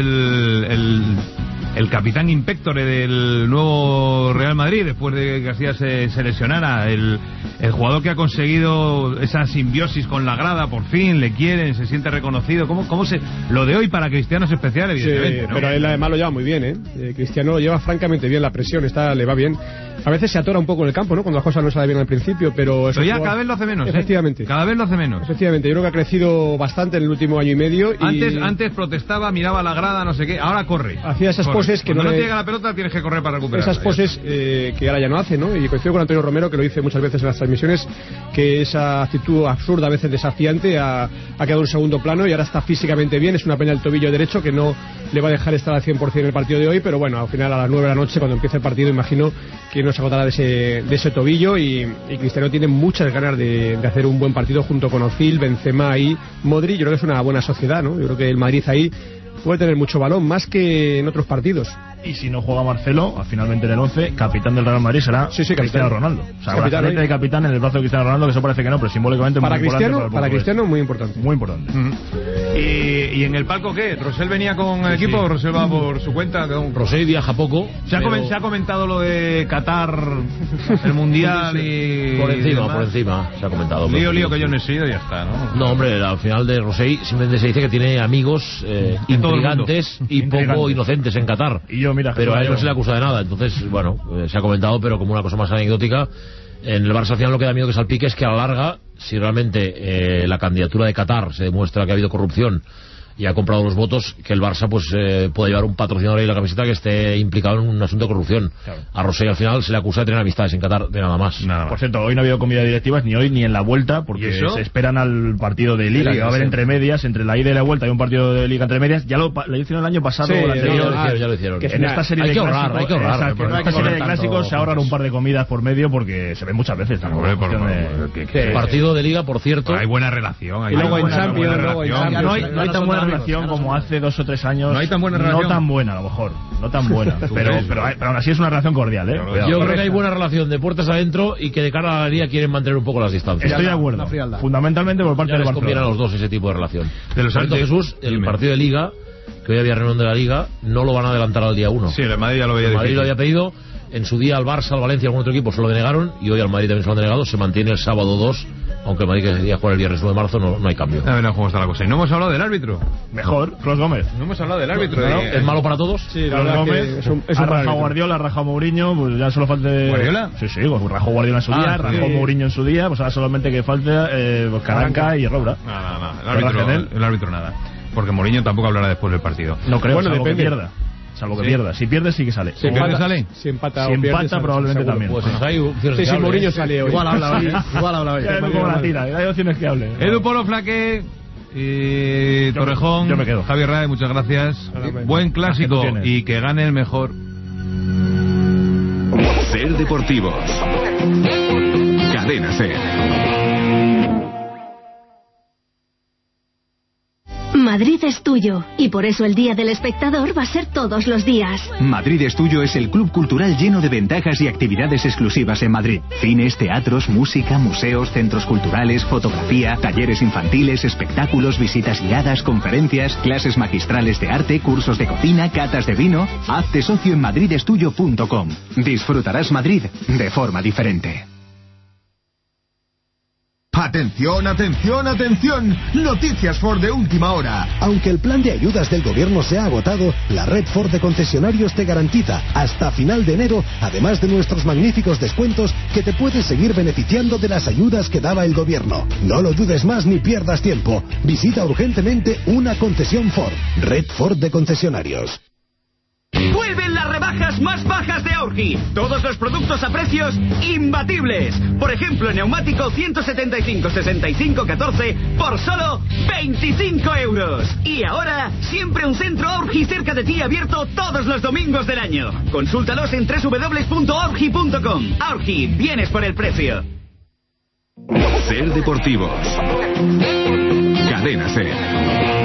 el capitán inspectore del nuevo Real Madrid, después de que García se lesionara, el jugador que ha conseguido esa simbiosis con la grada, por fin, le quieren, se siente reconocido. ¿Cómo se...? Lo de hoy para Cristiano es especial, evidentemente, sí, ¿no? Pero él además lo lleva muy bien, ¿eh? Cristiano lo lleva francamente bien, la presión le va bien. A veces se atora un poco en el campo, ¿no? Cuando las cosas no salen bien al principio, pero ya cada vez lo hace menos, efectivamente. Cada vez lo hace menos. Efectivamente, yo creo que ha crecido bastante en el último año y medio. Antes protestaba, miraba la grada, no sé qué, ahora corre. Hacía esas poses que cuando no te llega la pelota tienes que correr para recuperarla. Esas poses que ahora ya no hace, ¿no? Y coincido con Antonio Romero, que lo dice muchas veces en las transmisiones, que esa actitud absurda, a veces desafiante, ha quedado en segundo plano y ahora está físicamente bien. Es una pena el tobillo derecho que no le va a dejar estar al 100% en el partido de hoy, pero bueno, al final a las 9 de la noche, cuando empiece el partido, imagino que no se agotará de ese tobillo y Cristiano tiene muchas ganas de hacer un buen partido junto con Ozil, Benzema y Modric. Yo creo que es una buena sociedad, ¿no? Yo creo que el Madrid ahí puede tener mucho balón, más que en otros partidos. Y si no juega Marcelo, finalmente en el 11, capitán del Real Madrid será Cristiano Ronaldo. O sea, capitán, de capitán en el brazo de Cristiano Ronaldo, que eso parece que no, pero simbólicamente para muy Cristiano, importante. Para Cristiano muy importante. Muy importante. ¿Y en el palco qué? ¿Rosell venía con el equipo o Rosell va por su cuenta? Rosell viaja poco. ¿Se ha comentado lo de Qatar, el Mundial y...? Por encima se ha comentado. Lío que yo no he sido y ya está, ¿no? No, hombre, al final de Rosell simplemente se dice que tiene amigos intrigantes y poco inocentes en Qatar. Y yo, mira, pero a él no se le acusa de nada, entonces, bueno, se ha comentado, pero como una cosa más anecdótica. En el Barça al final lo que da miedo que salpique es que a la larga, si realmente la candidatura de Qatar se demuestra que ha habido corrupción y ha comprado los votos, que el Barça pues pueda llevar un patrocinador ahí en la camiseta que esté implicado en un asunto de corrupción. Claro. A Rosell al final se le acusa de tener amistades en Qatar, de nada más. Por cierto, hoy no ha habido comida directivas ni hoy ni en la vuelta, porque se esperan al partido de Liga, que va a haber entre medias, entre la ida y la vuelta hay un partido de Liga entre medias. Ya lo hicieron el año pasado. Sí, o el anterior, ya lo hicieron. Que en esta serie hay de que ahorrar, hay que ahorrar. En esta serie de clásicos se ahorran un par de comidas por medio porque se ven muchas veces. El partido de Liga, por cierto. Hay buena relación. Y luego en Champions. No hay tan buena relación como hace 2 o 3 años. No hay tan buena relación. No tan buena, a lo mejor. No tan buena. pero aún así es una relación cordial, ¿eh? Yo creo que hay buena relación de puertas adentro y que de cara a la Liga quieren mantener un poco las distancias. Estoy de acuerdo. Fundamentalmente por parte del Barcelona. Conviene a los dos ese tipo de relación. De los Jesús, el partido de Liga, que hoy había reunión de la Liga, no lo van a adelantar al día 1. Sí, el Madrid ya lo había dicho. El Madrid lo había pedido. En su día al Barça, al Valencia, algún otro equipo se lo denegaron y hoy al Madrid también se lo han denegado. Se mantiene el sábado 2 aunque Madrid quería jugar el viernes 9 de marzo, no hay cambio. A ver cómo está la cosa. Y no hemos hablado del árbitro. Mejor, Ross Gómez. No hemos hablado del árbitro. ¿Es malo para todos? Sí, Ross Gómez, ha rajado Guardiola, ha rajado Mourinho, pues ya solo falta... ¿Guardiola? Sí, rajó Guardiola en su día, rajó Mourinho en su día, pues ahora solamente que falta Caranca y Roura. No, el árbitro nada. Porque Mourinho tampoco hablará después del partido. No creo, salvo que pierda. Salvo que pierda. Si pierde, sí que sale. Si pierde, sale. Si empata, probablemente seguro. También. Pues hay opciones si Mourinho sale hoy. Igual habla hoy. Como la tira, hay opciones que hable. Edu Polo Flaque y Torrejón. Yo me quedo. Javier Rae, muchas gracias. Buen clásico y que gane el mejor. Ser Deportivos. Cadena Ser. Madrid es tuyo, y por eso el Día del Espectador va a ser todos los días. Madrid es tuyo es el club cultural lleno de ventajas y actividades exclusivas en Madrid. Cines, teatros, música, museos, centros culturales, fotografía, talleres infantiles, espectáculos, visitas guiadas, conferencias, clases magistrales de arte, cursos de cocina, catas de vino. Hazte socio en madridestuyo.com. Disfrutarás Madrid de forma diferente. Atención, atención, atención. Noticias Ford de última hora. Aunque el plan de ayudas del gobierno se ha agotado, la red Ford de concesionarios te garantiza hasta final de enero, además de nuestros magníficos descuentos, que te puedes seguir beneficiando de las ayudas que daba el gobierno. No lo dudes más ni pierdas tiempo. Visita urgentemente una concesión Ford. Red Ford de concesionarios. Vuelven las rebajas más bajas de Aurgi. Todos los productos a precios imbatibles. Por ejemplo, el neumático 175-65-14 por solo 25 euros. Y ahora, siempre un centro Aurgi cerca de ti abierto todos los domingos del año. Consúltalos en www.aurgi.com. Aurgi, vienes por el precio. Ser Deportivos. Cadena Ser.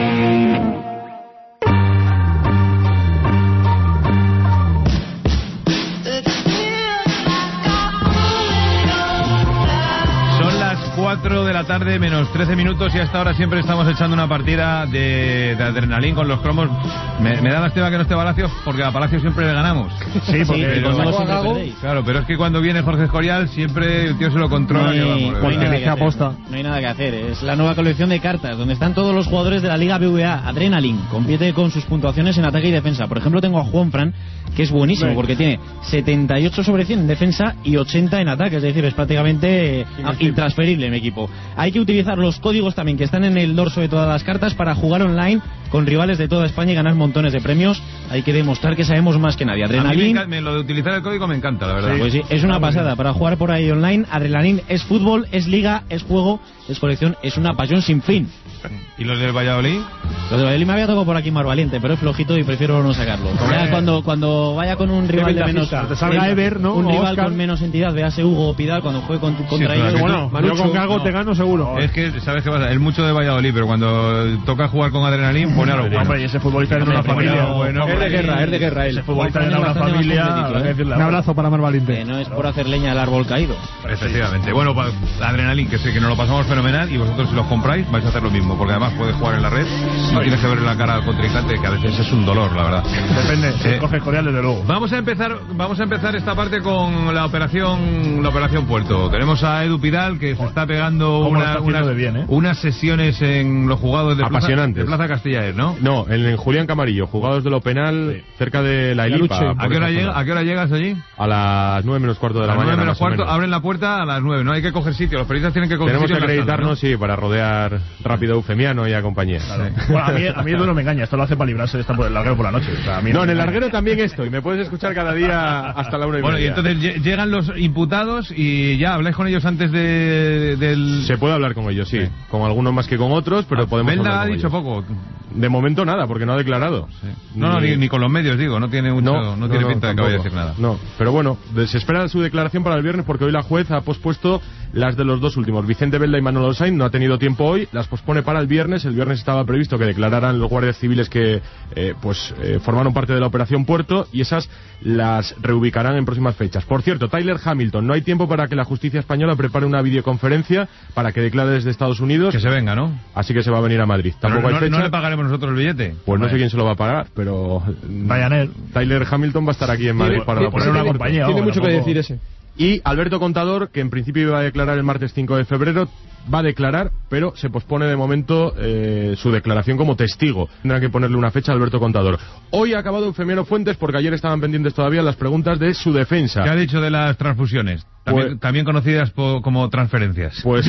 Son las 4 de la tarde menos 13 minutos y hasta ahora siempre estamos echando una partida de adrenalín con los cromos. Me da lástima que no esté Palacios, porque a Palacios siempre le ganamos. Sí, porque claro, pero es que cuando viene Jorge Escorial siempre el tío se lo controla. No hay nada que hacer. Es la nueva colección de cartas donde están todos los jugadores de la Liga BBVA. Adrenalin compite con sus puntuaciones en ataque y defensa. Por ejemplo, tengo a Juanfran, que es buenísimo porque tiene 78 sobre 100 en defensa y 80 en ataque, es decir, es prácticamente intransferible en mi equipo. Hay que utilizar los códigos también que están en el dorso de todas las cartas para jugar online con rivales de toda España y ganar montones de premios. Hay que demostrar que sabemos más que nadie. Adrenalin, lo de utilizar el código me encanta, la verdad. Pues sí, es una pasada para jugar por ahí online. Adrenalin es fútbol, es liga, es juego, es colección, es una pasión sin fin. ¿Y los del Valladolid? Los del Valladolid me había tocado por aquí Mar Valiente, pero es flojito y prefiero no sacarlo. Ya cuando vaya con un rival de menos, te salga Ever, ¿no? Un rival con menos entidad, véase Hugo o Pidal, cuando juegue contra ellos. Bueno, yo con que algo te gano seguro. Es que, ¿sabes qué pasa? Es mucho de Valladolid, pero cuando toca jugar con Adrenalin, pone a lo bueno. Hombre, y ese futbolista tiene una familia. Es de guerra él. Ese futbolista tiene una familia. Un abrazo para Mar Valiente. No es por hacer leña al árbol caído. Efectivamente. Bueno, Adrenalin, que sé que nos lo pasamos fenomenal y vosotros si los compráis vais a hacer lo mismo, porque además puedes jugar en la red, no tienes que ver la cara al contrincante, que a veces es un dolor, la verdad. Depende, coge Escorial desde luego. Vamos a empezar esta parte con la operación Puerto. Tenemos a Edu Pidal, que se está pegando unas sesiones en los juzgados de Plaza Castellaer, ¿no? No, en Julián Camarillo, juzgados de lo penal, cerca de la Elipa. ¿A qué hora llegas allí? A las 9 menos cuarto de la mañana. 9 menos cuarto, abren la puerta a las 9, no hay que coger sitio, los periodistas tienen que coger sitio. Tenemos que acreditarnos, sala, ¿no? Sí, para rodear rápido Eufemiano y a compañía. Claro. Bueno, a mí Edu no me engaña, esto lo hace para librarse de estar por el larguero por la noche. O sea, no, en el larguero también estoy, me puedes escuchar cada día hasta la 1:30. Bueno, y entonces llegan los imputados y ya habláis con ellos antes del... Se puede hablar con ellos, sí. Con algunos más que con otros, pero podemos hablar Belda con ha dicho ellos. Poco. De momento nada, porque no ha declarado. Sí. No, ni con los medios, digo, no tiene pinta de que vaya a decir nada. No, pero bueno, se espera su declaración para el viernes porque hoy la juez ha pospuesto las de los dos últimos, Vicente Belda y Manolo Sainz. No ha tenido tiempo hoy, las pospone para el viernes. El viernes estaba previsto que declararan los guardias civiles que formaron parte de la operación Puerto, y esas las reubicarán en próximas fechas. Por cierto, Tyler Hamilton, no hay tiempo para que la justicia española prepare una videoconferencia para que declare desde Estados Unidos. Que se venga, ¿no? Así que se va a venir a Madrid. Tampoco hay fecha. ¿No le pagaremos nosotros el billete? Pues no sé quién se lo va a pagar, pero Ryanair. Tyler Hamilton va a estar aquí en Madrid para poner una compañía. Tiene mucho que decir ese. Y Alberto Contador, que en principio iba a declarar el martes 5 de febrero, va a declarar, pero se pospone de momento su declaración como testigo. Tendrá que ponerle una fecha a Alberto Contador. Hoy ha acabado Eufemiano Fuentes porque ayer estaban pendientes todavía las preguntas de su defensa. ¿Qué ha dicho de las transfusiones? También conocidas como transferencias. Pues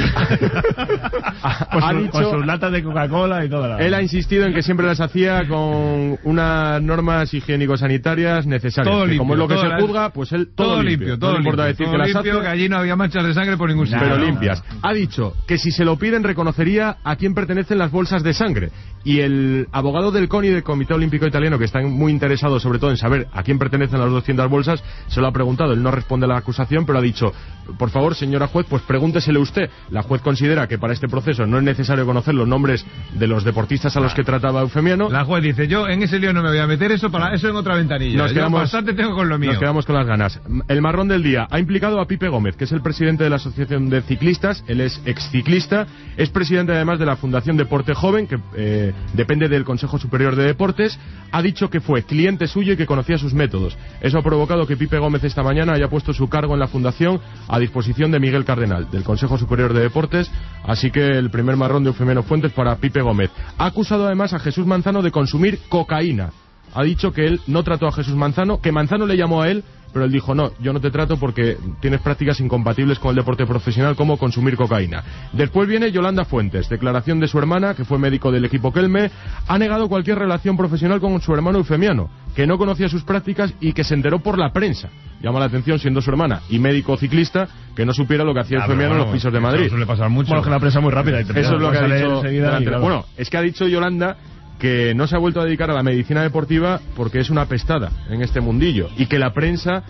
ha dicho, con sus latas de Coca-Cola y toda la... Él ha insistido en que siempre las hacía con unas normas higiénico-sanitarias necesarias. Todo limpio, como es lo que se juzga, pues él todo limpio. Todo no limpio, importa decir todo que las limpio, hace, que allí no había manchas de sangre por ningún sitio. Pero limpias. Ha dicho que si se lo piden reconocería a quién pertenecen las bolsas de sangre. Y el abogado del CONI, del Comité Olímpico Italiano, que está muy interesado sobre todo en saber a quién pertenecen las 200 bolsas, se lo ha preguntado. Él no responde a la acusación, pero ha dicho, por favor, señora juez, pues pregúntesele usted. La juez considera que para este proceso no es necesario conocer los nombres de los deportistas a los que trataba Eufemiano. La juez dice, yo en ese lío no me voy a meter, eso en otra ventanilla. Bastante tengo con lo mío. Nos quedamos con las ganas. El marrón del día ha implicado a Pipe Gómez, que es el presidente de la Asociación de Ciclistas. Él es exciclista, es presidente además de la Fundación Deporte Joven, que depende del Consejo Superior de Deportes. Ha dicho que fue cliente suyo y que conocía sus métodos. Eso ha provocado que Pipe Gómez esta mañana haya puesto su cargo en la Fundación a disposición de Miguel Cardenal, del Consejo Superior de Deportes. Así que el primer marrón de Eufemiano Fuentes para Pipe Gómez. Ha acusado además a Jesús Manzano de consumir cocaína. Ha dicho que él no trató a Jesús Manzano, que Manzano le llamó a él, pero él dijo, no, yo no te trato porque tienes prácticas incompatibles con el deporte profesional como consumir cocaína. Después viene Yolanda Fuentes, declaración de su hermana, que fue médico del equipo Kelme. Ha negado cualquier relación profesional con su hermano Eufemiano, que no conocía sus prácticas y que se enteró por la prensa. Llama la atención, siendo su hermana y médico ciclista, que no supiera lo que hacía Eufemiano en los pisos de Madrid. Eso suele pasar mucho. Bueno, que la prensa es muy rápida. Eso es lo que ha dicho. Bueno, es que ha dicho Yolanda que no se ha vuelto a dedicar a la medicina deportiva porque es una pestada en este mundillo y que la prensa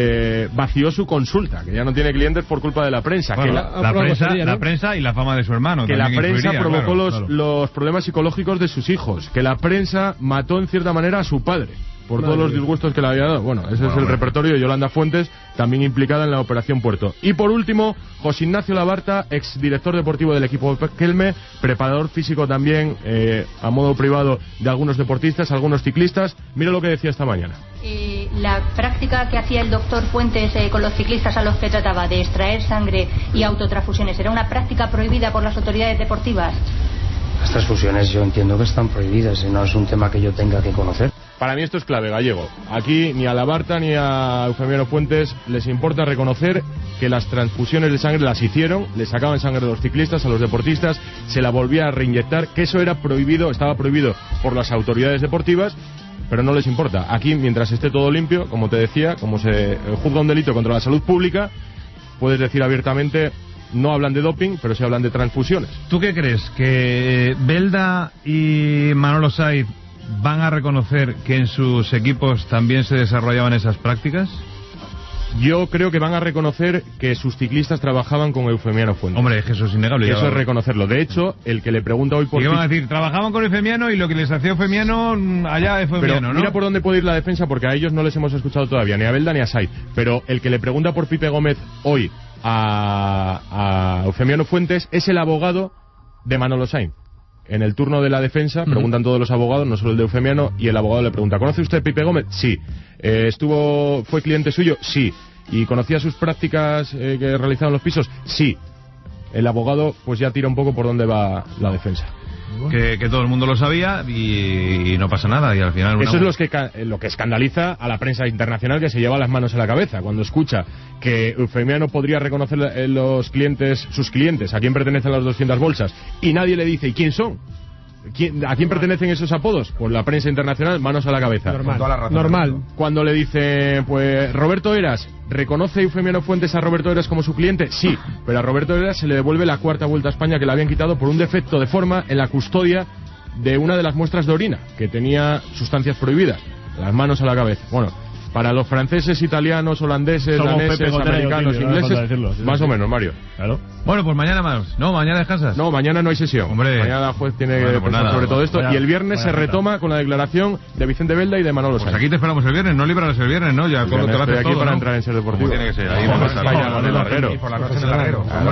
vació su consulta, que ya no tiene clientes por culpa de la prensa. Bueno, que la prensa y la fama de su hermano. Que la prensa provocó claro. los problemas psicológicos de sus hijos, que la prensa mató en cierta manera a su padre por todos los disgustos que le había dado. Bueno, ese es el repertorio de Yolanda Fuentes, también implicada en la Operación Puerto. Y por último, José Ignacio Labarta, exdirector deportivo del equipo Kelme, preparador físico también a modo privado de algunos deportistas, algunos ciclistas. Mira lo que decía esta mañana. La práctica que hacía el doctor Fuentes con los ciclistas a los que trataba de extraer sangre y autotransfusiones, ¿era una práctica prohibida por las autoridades deportivas? Las transfusiones yo entiendo que están prohibidas y no es un tema que yo tenga que conocer. Para mí esto es clave, Gallego. Aquí ni a Labarta ni a Eufemiano Fuentes les importa reconocer que las transfusiones de sangre las hicieron, le sacaban sangre de los ciclistas, a los deportistas, se la volvía a reinyectar, que eso era prohibido, estaba prohibido por las autoridades deportivas, pero no les importa. Aquí, mientras esté todo limpio, como te decía, como se juzga un delito contra la salud pública, puedes decir abiertamente, no hablan de doping, pero sí hablan de transfusiones. ¿Tú qué crees? ¿Que Belda y Manolo Saiz van a reconocer que en sus equipos también se desarrollaban esas prácticas? Yo creo que van a reconocer que sus ciclistas trabajaban con Eufemiano Fuentes. Hombre, eso es innegable. Que eso es reconocerlo. De hecho, el que le pregunta hoy por... ¿Qué van a decir? Trabajaban con Eufemiano y lo que les hacía Eufemiano allá Eufemiano, ¿no? Mira por dónde puede ir la defensa, porque a ellos no les hemos escuchado todavía, ni a Belda ni a Saiz. Pero el que le pregunta por Pipe Gómez hoy a Eufemiano Fuentes es el abogado de Manolo Saiz. En el turno de la defensa preguntan todos los abogados, no solo el de Eufemiano, y el abogado le pregunta, ¿conoce usted a Pipe Gómez? Sí. ¿Fue cliente suyo? Sí. ¿Y conocía sus prácticas que realizaban los pisos? Sí. El abogado pues ya tira un poco por dónde va la defensa. Que todo el mundo lo sabía y no pasa nada, y al final... Eso es lo que escandaliza a la prensa internacional, que se lleva las manos a la cabeza cuando escucha que Eufemiano podría reconocer sus clientes, a quién pertenecen las 200 bolsas, y nadie le dice, ¿y quién son? ¿A quién pertenecen esos apodos? Pues la prensa internacional, manos a la cabeza. Normal. Cuando le dice, pues Roberto Heras, ¿reconoce Eufemiano Fuentes a Roberto Heras como su cliente? Sí, pero a Roberto Heras se le devuelve la cuarta Vuelta a España que le habían quitado por un defecto de forma en la custodia de una de las muestras de orina, que tenía sustancias prohibidas. Las manos a la cabeza. Bueno, para los franceses, italianos, holandeses, daneses, americanos, ingleses, más o menos, Mario. Claro. Bueno, pues mañana más. ¿No? ¿Mañana descansas? No, mañana no hay sesión. Hombre. Mañana la juez tiene que pensar sobre todo esto. Y el viernes se retoma con la declaración de Vicente Belda y de Manolo Saiz. Pues aquí te esperamos el viernes, no librarás el viernes, ¿no? Ya estoy aquí para entrar en Ser Deportivo. Tiene que ser. Ahí por la noche en el larguero.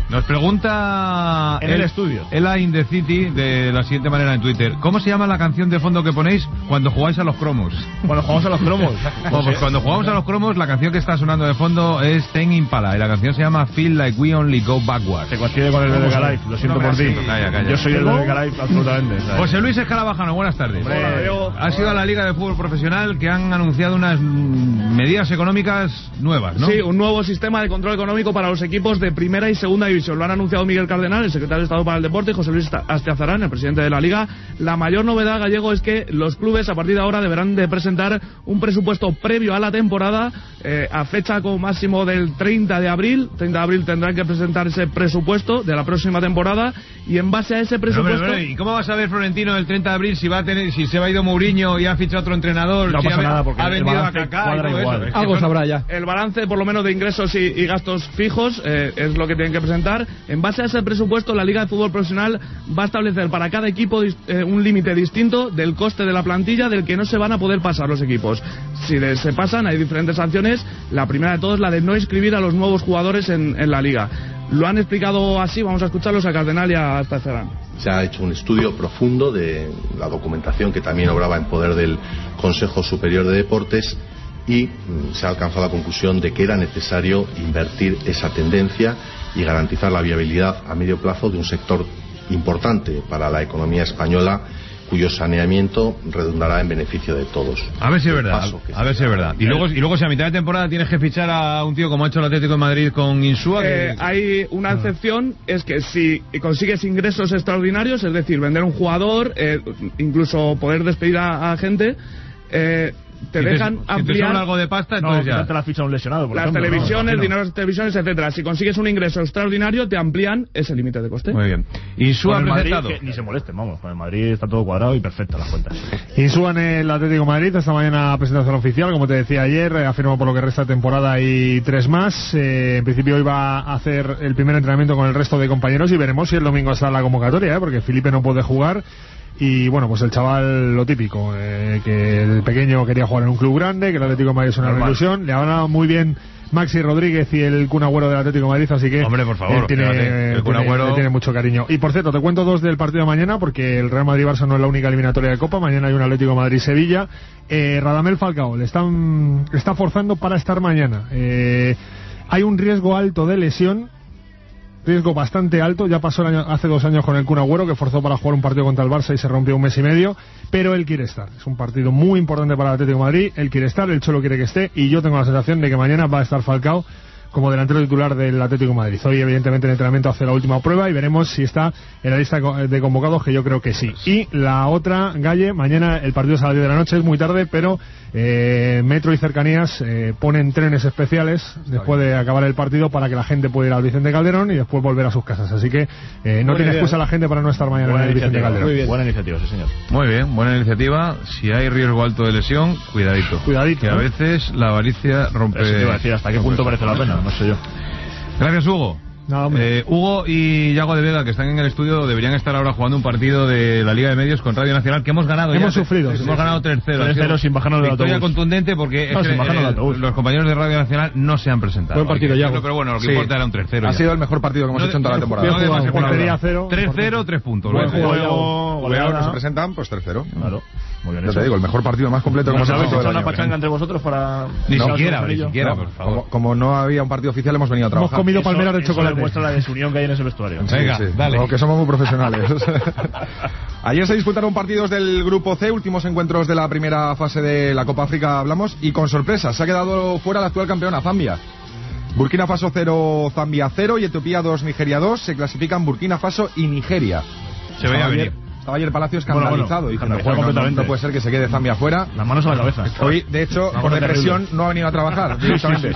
Nos pregunta en el estudio Ela in the City de la siguiente manera en Twitter: ¿cómo se llama la canción de fondo que ponéis cuando jugáis a los cromos? Cuando jugamos a los cromos. Pues cuando jugamos a los cromos, la canción que está sonando de fondo es Ten Impala y la canción se llama Feel Like We Only Go Backwards. Se coincide con el de Life, lo siento por ti. Calla. Yo soy el de Life, absolutamente. José Luis Escarabajano, buenas tardes. Ha sido a la Liga de Fútbol Profesional que han anunciado unas medidas económicas nuevas, ¿no? Sí, un nuevo sistema de control económico para los equipos de primera y segunda división. Lo han anunciado Miguel Cardenal, el secretario de Estado para el Deporte, y José Luis Astiazarán, el presidente de la Liga. La mayor novedad, Gallego, es que los clubes a partir de ahora deberán de presentar un presupuesto previo a la temporada, a fecha como máximo del 30 de abril. 30 de abril tendrán que presentar ese presupuesto de la próxima temporada, y en base a ese presupuesto... Pero, ¿y cómo va a saber Florentino el 30 de abril si se va a ido Mourinho y ha fichado otro entrenador? No pasa nada, porque ha vendido a Kaká y todo igual. eso. Algo sabrá ya. El balance, por lo menos, de ingresos y gastos fijos es lo que tienen que presentar. En base a ese presupuesto, la Liga de Fútbol Profesional va a establecer para cada equipo un límite distinto del coste de la plantilla del que no se van a poder pasar los equipos. Si se pasan, hay diferentes sanciones. La primera de todas, la de no inscribir a los nuevos jugadores en la Liga. Lo han explicado así, vamos a escucharlos a Cardenal y a Astiazarán. Se ha hecho un estudio profundo de la documentación que también obraba en poder del Consejo Superior de Deportes, y se ha alcanzado la conclusión de que era necesario invertir esa tendencia y garantizar la viabilidad a medio plazo de un sector importante para la economía española, cuyo saneamiento redundará en beneficio de todos. A ver si es verdad. A ver si es verdad. Y luego si a mitad de temporada tienes que fichar a un tío como ha hecho el Atlético de Madrid con Insúa. Hay una excepción, es que si consigues ingresos extraordinarios, es decir, vender un jugador, incluso poder despedir a gente, te dejan ampliar. Si te sobra algo de pasta, entonces ya te la ficha un lesionado, por las ejemplo, televisiones, dinero de televisiones, etcétera. Si consigues un ingreso extraordinario, te amplían ese límite de coste. Muy bien. Insúa ha presentado. Ni se molesten, vamos, con el Madrid está todo cuadrado y perfecto las cuentas. Insúa en el Atlético de Madrid, esta mañana presentación oficial, como te decía ayer, afirmó por lo que resta de temporada y 3 más. En principio hoy va a hacer el primer entrenamiento con el resto de compañeros y veremos si el domingo está en la convocatoria, porque Felipe no puede jugar. Y bueno, pues el chaval, lo típico, que el pequeño quería jugar en un club grande, que el Atlético de Madrid es una ilusión. Le ha ganado muy bien Maxi Rodríguez y el Kun Agüero del Atlético de Madrid, así que hombre, por favor, tiene mucho cariño. Y por cierto, te cuento 2 del partido de mañana, porque el Real Madrid-Barça no es la única eliminatoria de Copa. Mañana hay un Atlético de Madrid-Sevilla. Radamel Falcao le está forzando para estar mañana. Hay un riesgo alto de lesión, riesgo bastante alto. Ya pasó hace 2 años con el Kun Agüero, que forzó para jugar un partido contra el Barça y se rompió 1 mes y medio, pero él quiere estar. Es un partido muy importante para el Atlético de Madrid, él quiere estar, el Cholo quiere que esté, y yo tengo la sensación de que mañana va a estar Falcao como delantero titular del Atlético de Madrid. Hoy, evidentemente, en entrenamiento hace la última prueba y veremos si está en la lista de convocados, que yo creo que sí. Y la otra, Galle, mañana el partido es a las 10 de la noche, es muy tarde, pero Metro y Cercanías ponen trenes especiales después de acabar el partido para que la gente pueda ir al Vicente Calderón y después volver a sus casas. Así que no tiene excusa la gente para no estar mañana en el Vicente Calderón. Muy bien. Buena iniciativa, sí, señor. Muy bien, buena iniciativa. Si hay riesgo alto de lesión, cuidadito. Que a veces la avaricia rompe. Eso te iba a decir, ¿hasta qué punto merece la pena? No sé yo. Gracias, Hugo. No, Hugo y Yago de Vega, que están en el estudio, deberían estar ahora jugando un partido de la Liga de Medios con Radio Nacional, que hemos ganado. Hemos sufrido. Hemos ganado 3-0. 3-0 sin bajarnos del autobús. Victoria contundente porque los compañeros de Radio Nacional no se han presentado. Buen partido, Yago. Pero bueno, lo que importa era un 3-0. Ha sido el mejor partido que hemos hecho en toda la temporada. 3-0, 3 puntos. Luego no se presentan, pues 3-0. Claro. Muy bien, yo te digo, el mejor partido más completo que hemos hecho. ¿Habéis hecho una pachanga entre vosotros para...? Ni siquiera, por favor. Como no había un partido oficial, hemos venido a trabajar. Hemos comido palmeras de chocolate. Eso demuestra la desunión que hay en ese vestuario. Venga, dale. Porque somos muy profesionales. Ayer se disputaron partidos del Grupo C, últimos encuentros de la primera fase de la Copa África, hablamos, y con sorpresa, se ha quedado fuera la actual campeona, Zambia. Burkina Faso 0, Zambia 0 y Etiopía 2, Nigeria 2. Se clasifican Burkina Faso y Nigeria. Se veía venir. Estaba ayer Palacio escandalizado diciendo, no puede ser que se quede Zambia fuera. Las manos a la cabeza. Hoy, de hecho, por depresión no ha venido a trabajar directamente.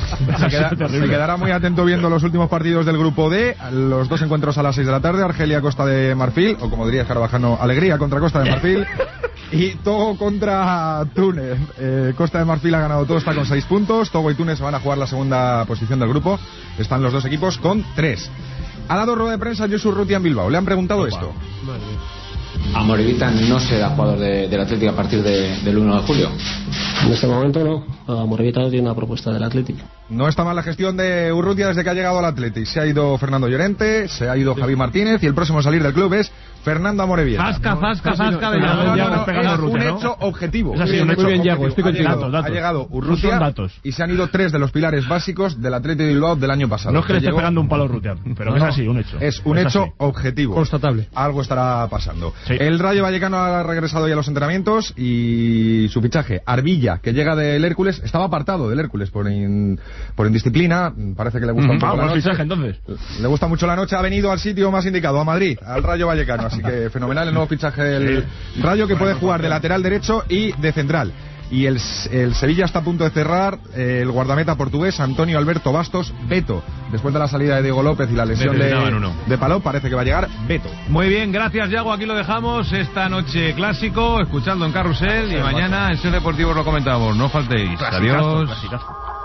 Se quedará muy atento viendo los últimos partidos del Grupo D. Los 2 encuentros a las 6 de la tarde. Argelia, Costa de Marfil, o como diría Carvajano, Alegría contra Costa de Marfil. Y Togo contra Túnez. Costa de Marfil ha ganado todo, está con 6 puntos. Togo y Túnez van a jugar la segunda posición del grupo. Están los 2 equipos con 3. Ha dado rueda de prensa Josu Urrutia en Bilbao. Le han preguntado esto. Amorebieta no será jugador del Atlético a partir del 1 de julio. En este momento no. Amorebieta no tiene una propuesta del Atlético. No está mal la gestión de Urrutia desde que ha llegado al Atleti. Se ha ido Fernando Llorente, se ha ido Javi Martínez y el próximo a salir del club es Fernando Amorebieta. Zasca de es un hecho objetivo. Es así, un hecho objetivo. Ha llegado Urrutia y se han ido 3 de los pilares básicos del Atleti de Bilbao del año pasado. No es que le esté pegando un palo a Urrutia, pero es así, un hecho. Es un hecho objetivo. Constatable. Algo estará pasando. El Rayo Vallecano ha regresado ya a los entrenamientos y su fichaje, Arbilla, que llega del Hércules, estaba apartado del Hércules por indisciplina. Parece que le gusta un poco la noche. Fichaje, entonces. Le gusta mucho la noche, ha venido al sitio más indicado, a Madrid, al Rayo Vallecano. Así que fenomenal el nuevo fichaje del Rayo, que puede jugar de lateral derecho y de central. Y el Sevilla está a punto de cerrar el guardameta portugués Antonio Alberto Bastos, Beto. Después de la salida de Diego López y la lesión de Palou, parece que va a llegar Beto. Muy bien, gracias Yago, aquí lo dejamos. Esta noche clásico, escuchando en Carrusel, y mañana en Ser Deportivos lo comentamos. No faltéis. Adiós.